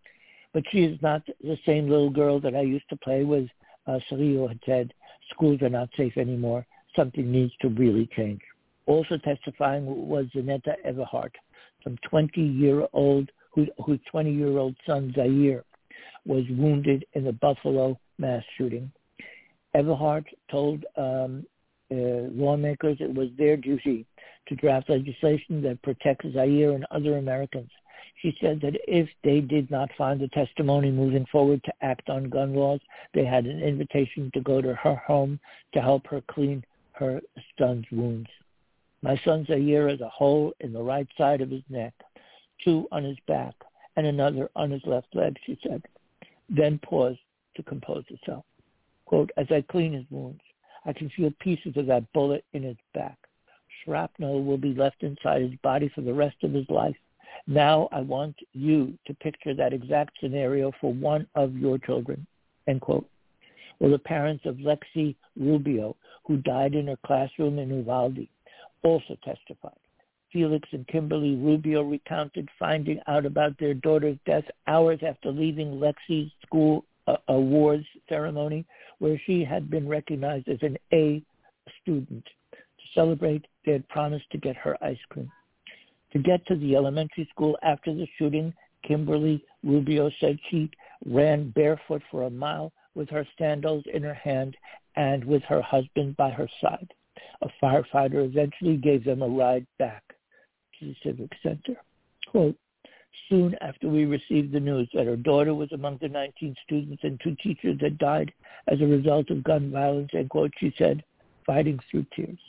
But she is not the same little girl that I used to play with. Uh, Cirillo had said, schools are not safe anymore. Something needs to really change. Also testifying was Zanetta Everhart, some twenty-year-old, who, whose twenty-year-old son, Zaire, was wounded in the Buffalo mass shooting. Everhart told um, uh, lawmakers it was their duty to draft legislation that protects Zaire and other Americans. She said that if they did not find the testimony moving forward to act on gun laws, they had an invitation to go to her home to help her clean her son's wounds. My son Zaire has a hole in the right side of his neck, two on his back, and another on his left leg, she said, then paused to compose herself. Quote, as I clean his wounds, I can feel pieces of that bullet in his back. Shrapnel will be left inside his body for the rest of his life. Now I want you to picture that exact scenario for one of your children, end quote. Well, the parents of Lexi Rubio, who died in her classroom in Uvalde, also testified. Felix and Kimberly Rubio recounted finding out about their daughter's death hours after leaving Lexi's school uh, awards ceremony, where she had been recognized as an A student. To celebrate, they had promised to get her ice cream. To get to the elementary school after the shooting, Kimberly Rubio said she ran barefoot for a mile with her sandals in her hand and with her husband by her side. A firefighter eventually gave them a ride back to the Civic Center. Quote, soon after we received the news that her daughter was among the nineteen students and two teachers that died as a result of gun violence, end quote, she said, fighting through tears.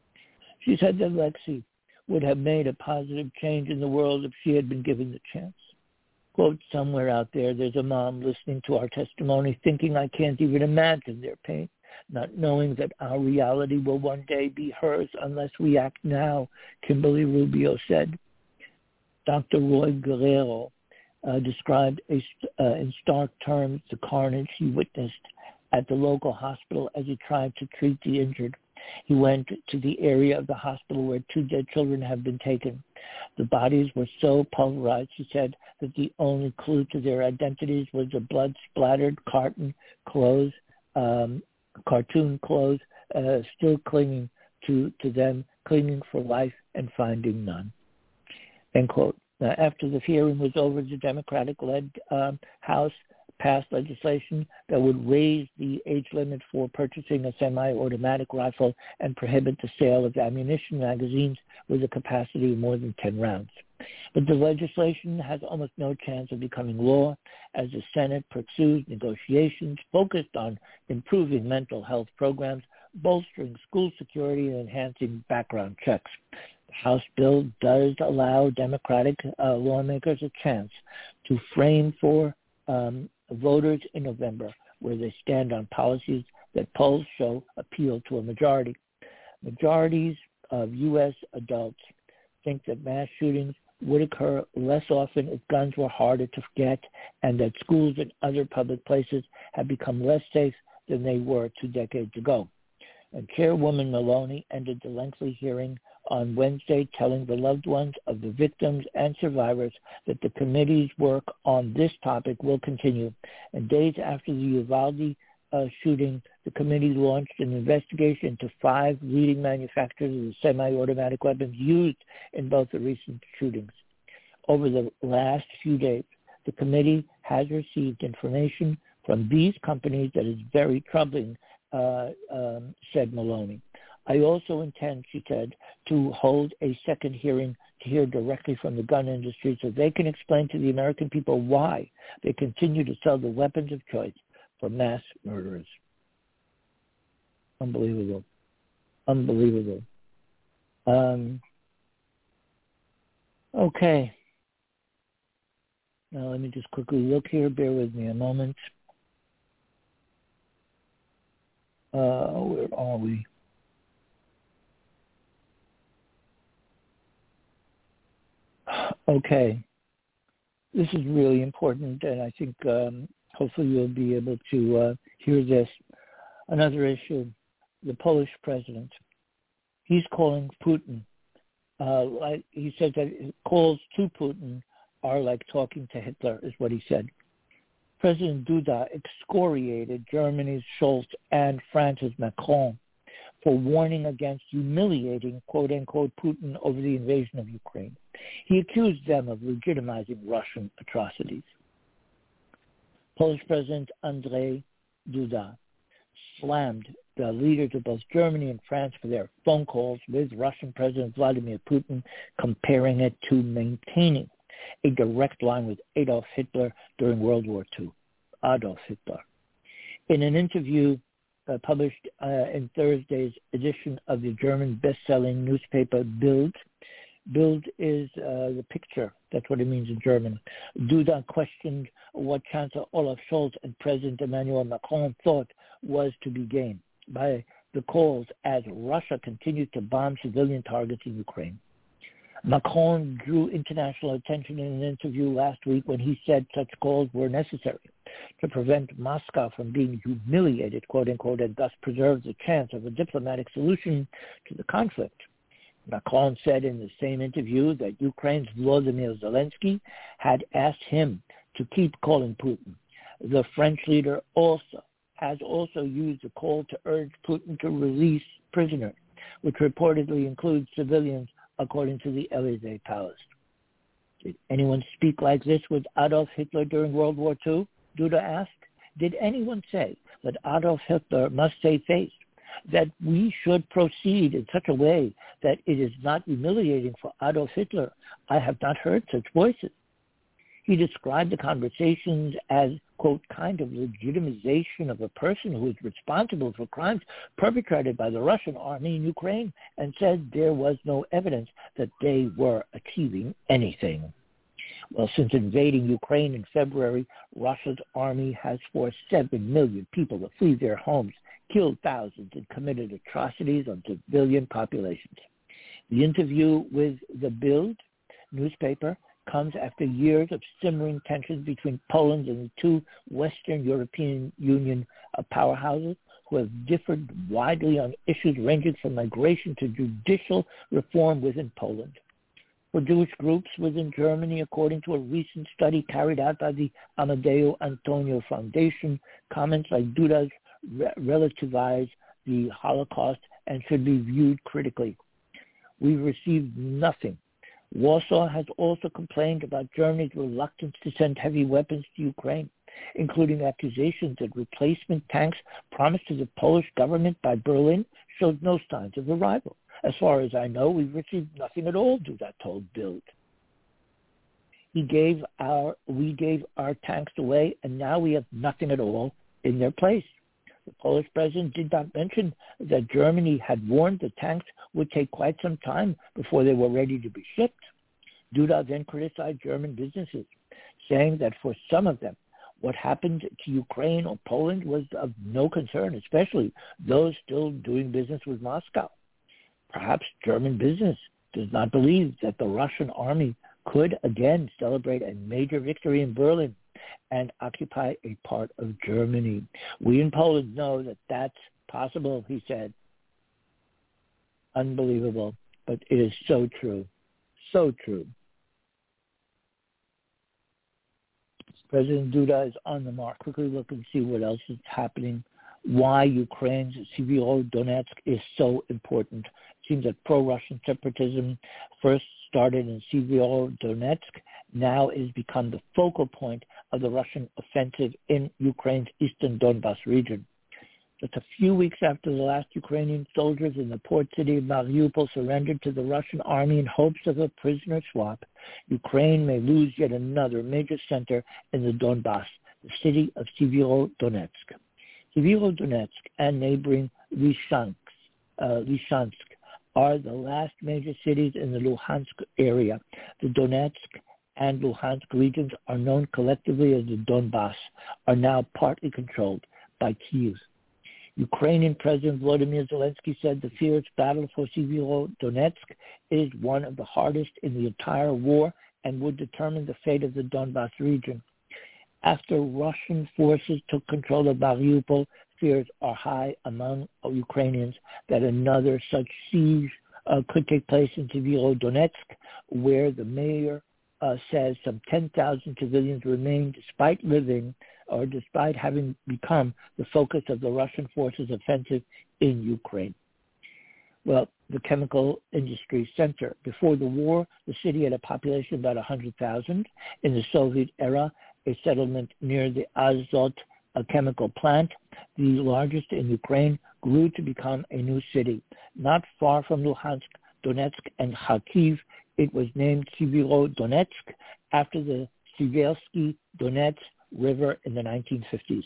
She said that Lexi would have made a positive change in the world if she had been given the chance. Quote, somewhere out there, there's a mom listening to our testimony thinking I can't even imagine their pain, not knowing that our reality will one day be hers unless we act now, Kimberly Rubio said. Doctor Roy Guerrero uh, described a, uh, in stark terms the carnage he witnessed at the local hospital as he tried to treat the injured. He went to the area of the hospital where two dead children have been taken. The bodies were so pulverized, he said, that the only clue to their identities was the blood-splattered carton clothes, um, cartoon clothes, uh, still clinging to, to them, clinging for life and finding none. End quote. Now, after the hearing was over, the Democratic-led um, House passed legislation that would raise the age limit for purchasing a semi-automatic rifle and prohibit the sale of ammunition magazines with a capacity of more than ten rounds. But the legislation has almost no chance of becoming law as the Senate pursues negotiations focused on improving mental health programs, bolstering school security, and enhancing background checks. The House bill does allow Democratic uh, lawmakers a chance to frame for um, voters in November, where they stand on policies that polls show appeal to a majority. Majorities of U S adults think that mass shootings would occur less often if guns were harder to get, and that schools and other public places have become less safe than they were two decades ago. And Chairwoman Maloney ended the lengthy hearing on Wednesday, telling the loved ones of the victims and survivors that the committee's work on this topic will continue. And days after the Uvalde uh, shooting, the committee launched an investigation into five leading manufacturers of the semi-automatic weapons used in both the recent shootings. Over the last few days, the committee has received information from these companies that is very troubling, uh, um, said Maloney. I also intend, she said, to hold a second hearing to hear directly from the gun industry so they can explain to the American people why they continue to sell the weapons of choice for mass murderers. Unbelievable. Unbelievable. Um, okay. Now let me just quickly look here. Bear with me a moment. Uh, where are we? Okay. This is really important, and I think um, hopefully you'll be able to uh, hear this. Another issue, the Polish president. He's calling Putin, uh, like he said that calls to Putin are like talking to Hitler, is what he said. President Duda excoriated Germany's Scholz and France's Macron for warning against humiliating, quote-unquote, Putin over the invasion of Ukraine. He accused them of legitimizing Russian atrocities. Polish President Andrzej Duda slammed the leaders of both Germany and France for their phone calls with Russian President Vladimir Putin, comparing it to maintaining a direct line with Adolf Hitler during World War Two. Adolf Hitler. In an interview uh, published uh, in Thursday's edition of the German best-selling newspaper Bild, Bild is uh, the picture. That's what it means in German. Duda questioned what Chancellor Olaf Scholz and President Emmanuel Macron thought was to be gained by the calls as Russia continued to bomb civilian targets in Ukraine. Macron drew international attention in an interview last week when he said such calls were necessary to prevent Moscow from being humiliated, quote-unquote, and thus preserve the chance of a diplomatic solution to the conflict. Macron said in the same interview that Ukraine's Volodymyr Zelensky had asked him to keep calling Putin. The French leader also has also used a call to urge Putin to release prisoners, which reportedly includes civilians, according to the Elysee Palace. Did anyone speak like this with Adolf Hitler during World War Two? Duda asked. Did anyone say that Adolf Hitler must save face, that we should proceed in such a way that it is not humiliating for Adolf Hitler? I have not heard such voices. He described the conversations as, quote, kind of legitimization of a person who is responsible for crimes perpetrated by the Russian army in Ukraine, and said there was no evidence that they were achieving anything. Well, since invading Ukraine in February, Russia's army has forced seven million people to flee their homes, killed thousands, and committed atrocities on civilian populations. The interview with the Bild newspaper comes after years of simmering tensions between Poland and the two Western European Union uh, powerhouses, who have differed widely on issues ranging from migration to judicial reform within Poland. For Jewish groups within Germany, according to a recent study carried out by the Amadeo Antonio Foundation, comments like Duda's re- relativize the Holocaust and should be viewed critically. We've received nothing. Warsaw has also complained about Germany's reluctance to send heavy weapons to Ukraine, including accusations that replacement tanks promised to the Polish government by Berlin showed no signs of arrival. As far as I know, we've received nothing at all, Duda told Bild. He gave our, we gave our tanks away, and now we have nothing at all in their place. The Polish president did not mention that Germany had warned the tanks would take quite some time before they were ready to be shipped. Duda then criticized German businesses, saying that for some of them, what happened to Ukraine or Poland was of no concern, especially those still doing business with Moscow. Perhaps German business does not believe that the Russian army could again celebrate a major victory in Berlin and occupy a part of Germany. We in Poland know that that's possible, he said. Unbelievable, but it is so true, so true. President Duda is on the mark. Quickly look and see what else is happening, why Ukraine's Severodonetsk is so important. It seems that pro-Russian separatism first started in Severodonetsk, now is become the focal point of the Russian offensive in Ukraine's eastern Donbas region. Just a few weeks after the last Ukrainian soldiers in the port city of Mariupol surrendered to the Russian army in hopes of a prisoner swap, Ukraine may lose yet another major center in the Donbas, the city of Severodonetsk. Severodonetsk and neighboring Lysychansk, uh, Lysychansk are the last major cities in the Luhansk area. The Donetsk and Luhansk regions are known collectively as the Donbas, are now partly controlled by Kyiv. Ukrainian President Volodymyr Zelensky said the fierce battle for Severodonetsk is one of the hardest in the entire war and would determine the fate of the Donbas region. After Russian forces took control of Mariupol, fears are high among Ukrainians that another such siege uh, could take place in Severodonetsk, where the mayor uh, says some ten thousand civilians remain despite living or despite having become the focus of the Russian forces' offensive in Ukraine. Well, the chemical industry center. Before the war, the city had a population of about one hundred thousand. In the Soviet era, a settlement near the Azot a chemical plant, the largest in Ukraine, grew to become a new city. Not far from Luhansk, Donetsk, and Kharkiv, it was named Severodonetsk after the Siversky Donets River in the nineteen fifties.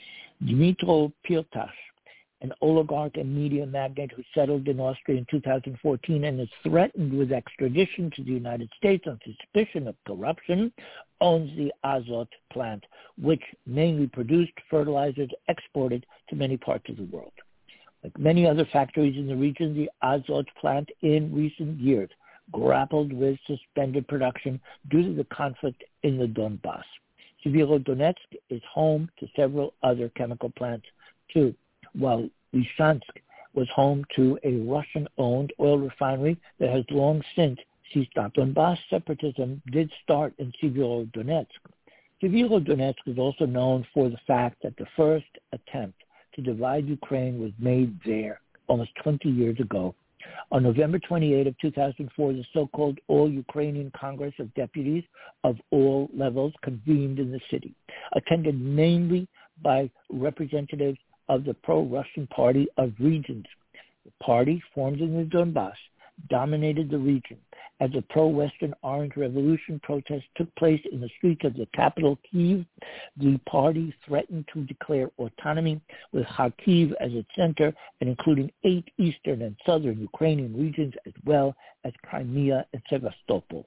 Dmitro Pirtash, an oligarch and media magnate who settled in Austria in two thousand fourteen and is threatened with extradition to the United States on suspicion of corruption, owns the Azot plant, which mainly produced fertilizers exported to many parts of the world. Like many other factories in the region, the Azot plant in recent years grappled with suspended production due to the conflict in the Donbass. Severodonetsk is home to several other chemical plants too, while Lysychansk was home to a Russian-owned oil refinery that has long since ceased operations. Donbass separatism did start in Severodonetsk. Severodonetsk is also known for the fact that the first attempt to divide Ukraine was made there almost twenty years ago. On November twenty-eighth of two thousand four, the so-called All-Ukrainian Congress of Deputies of all levels convened in the city, attended mainly by representatives of the pro-Russian Party of Regions. The party, formed in the Donbass, dominated the region. As the pro-Western Orange Revolution protests took place in the streets of the capital, Kyiv, the party threatened to declare autonomy, with Kharkiv as its center and including eight eastern and southern Ukrainian regions as well as Crimea and Sevastopol.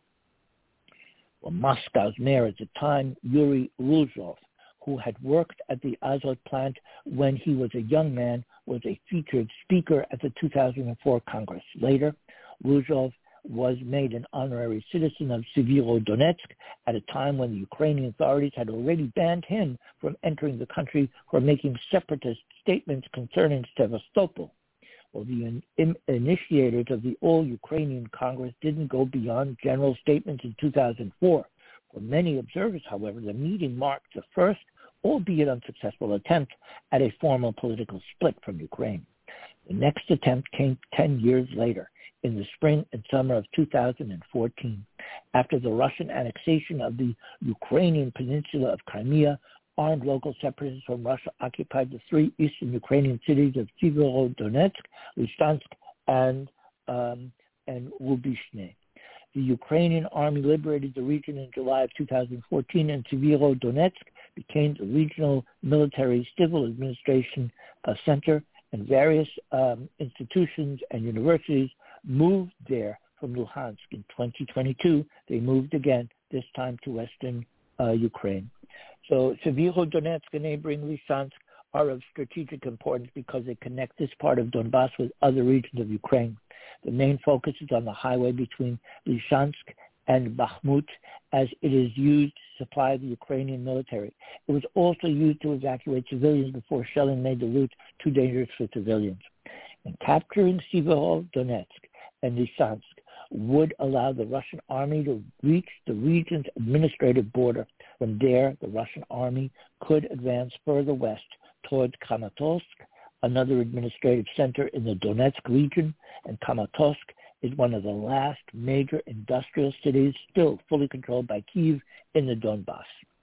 Well, Moscow's mayor at the time, Yuri Ruzhov, who had worked at the Azot plant when he was a young man, was a featured speaker at the two thousand four Congress. Later, Ruzhov was made an honorary citizen of Severodonetsk at a time when the Ukrainian authorities had already banned him from entering the country for making separatist statements concerning Sevastopol. Well, the in, in, initiators of the All-Ukrainian Congress didn't go beyond general statements in two thousand four. For many observers, however, the meeting marked the first, albeit unsuccessful, attempt at a formal political split from Ukraine. The next attempt came ten years later, in the spring and summer of two thousand fourteen. After the Russian annexation of the Ukrainian peninsula of Crimea, armed local separatists from Russia occupied the three eastern Ukrainian cities of Severodonetsk, Lysychansk, and, um, and Lubishne. The Ukrainian army liberated the region in July of two thousand fourteen, and Severodonetsk became the regional military civil administration uh, center, and various um, institutions and universities moved there from Luhansk. In twenty twenty-two, they moved again, this time to western uh, Ukraine. So Severodonetsk and neighboring Lysychansk are of strategic importance because they connect this part of Donbass with other regions of Ukraine. The main focus is on the highway between Lysychansk and Bakhmut, as it is used to supply the Ukrainian military. It was also used to evacuate civilians before shelling made the route too dangerous for civilians. And capturing Severodonetsk and Lysychansk would allow the Russian army to reach the region's administrative border. From there, the Russian army could advance further west towards Kramatorsk, another administrative center in the Donetsk region, and Kramatorsk is one of the last major industrial cities still fully controlled by Kyiv in the Donbass.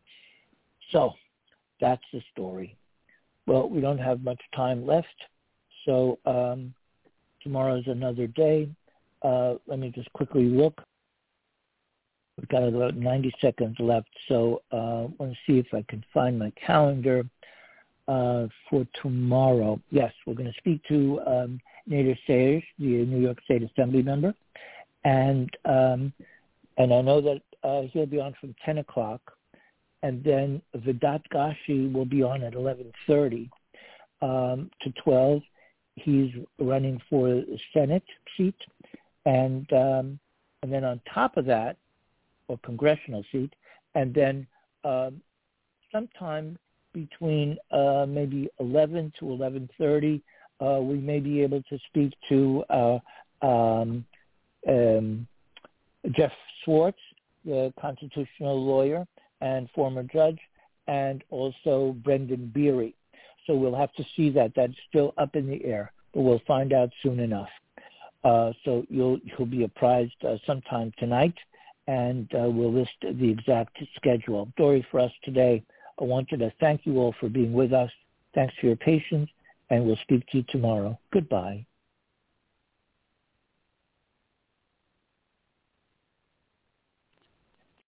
So that's the story. Well, we don't have much time left, so um, tomorrow is another day. Uh, let me just quickly look. We've got about ninety seconds left, so I uh, want to see if I can find my calendar uh, for tomorrow. Yes, we're going to speak to um, Nader Sayers, the New York State Assembly member, and um, and I know that uh, he'll be on from ten o'clock, and then Vedat Gashi will be on at eleven thirty um, to twelve. He's running for the Senate seat, and um, and then on top of that, or congressional seat, and then um, sometime between uh, maybe eleven to eleven thirty, uh, we may be able to speak to uh, um, um, Jeff Swartz, the constitutional lawyer and former judge, and also Brendan Beery. So we'll have to see that. That's still up in the air, but we'll find out soon enough. Uh, so you'll you'll be apprised uh, sometime tonight, and uh, we'll list the exact schedule. Dory, for us today, I wanted to thank you all for being with us. Thanks for your patience, and we'll speak to you tomorrow. Goodbye.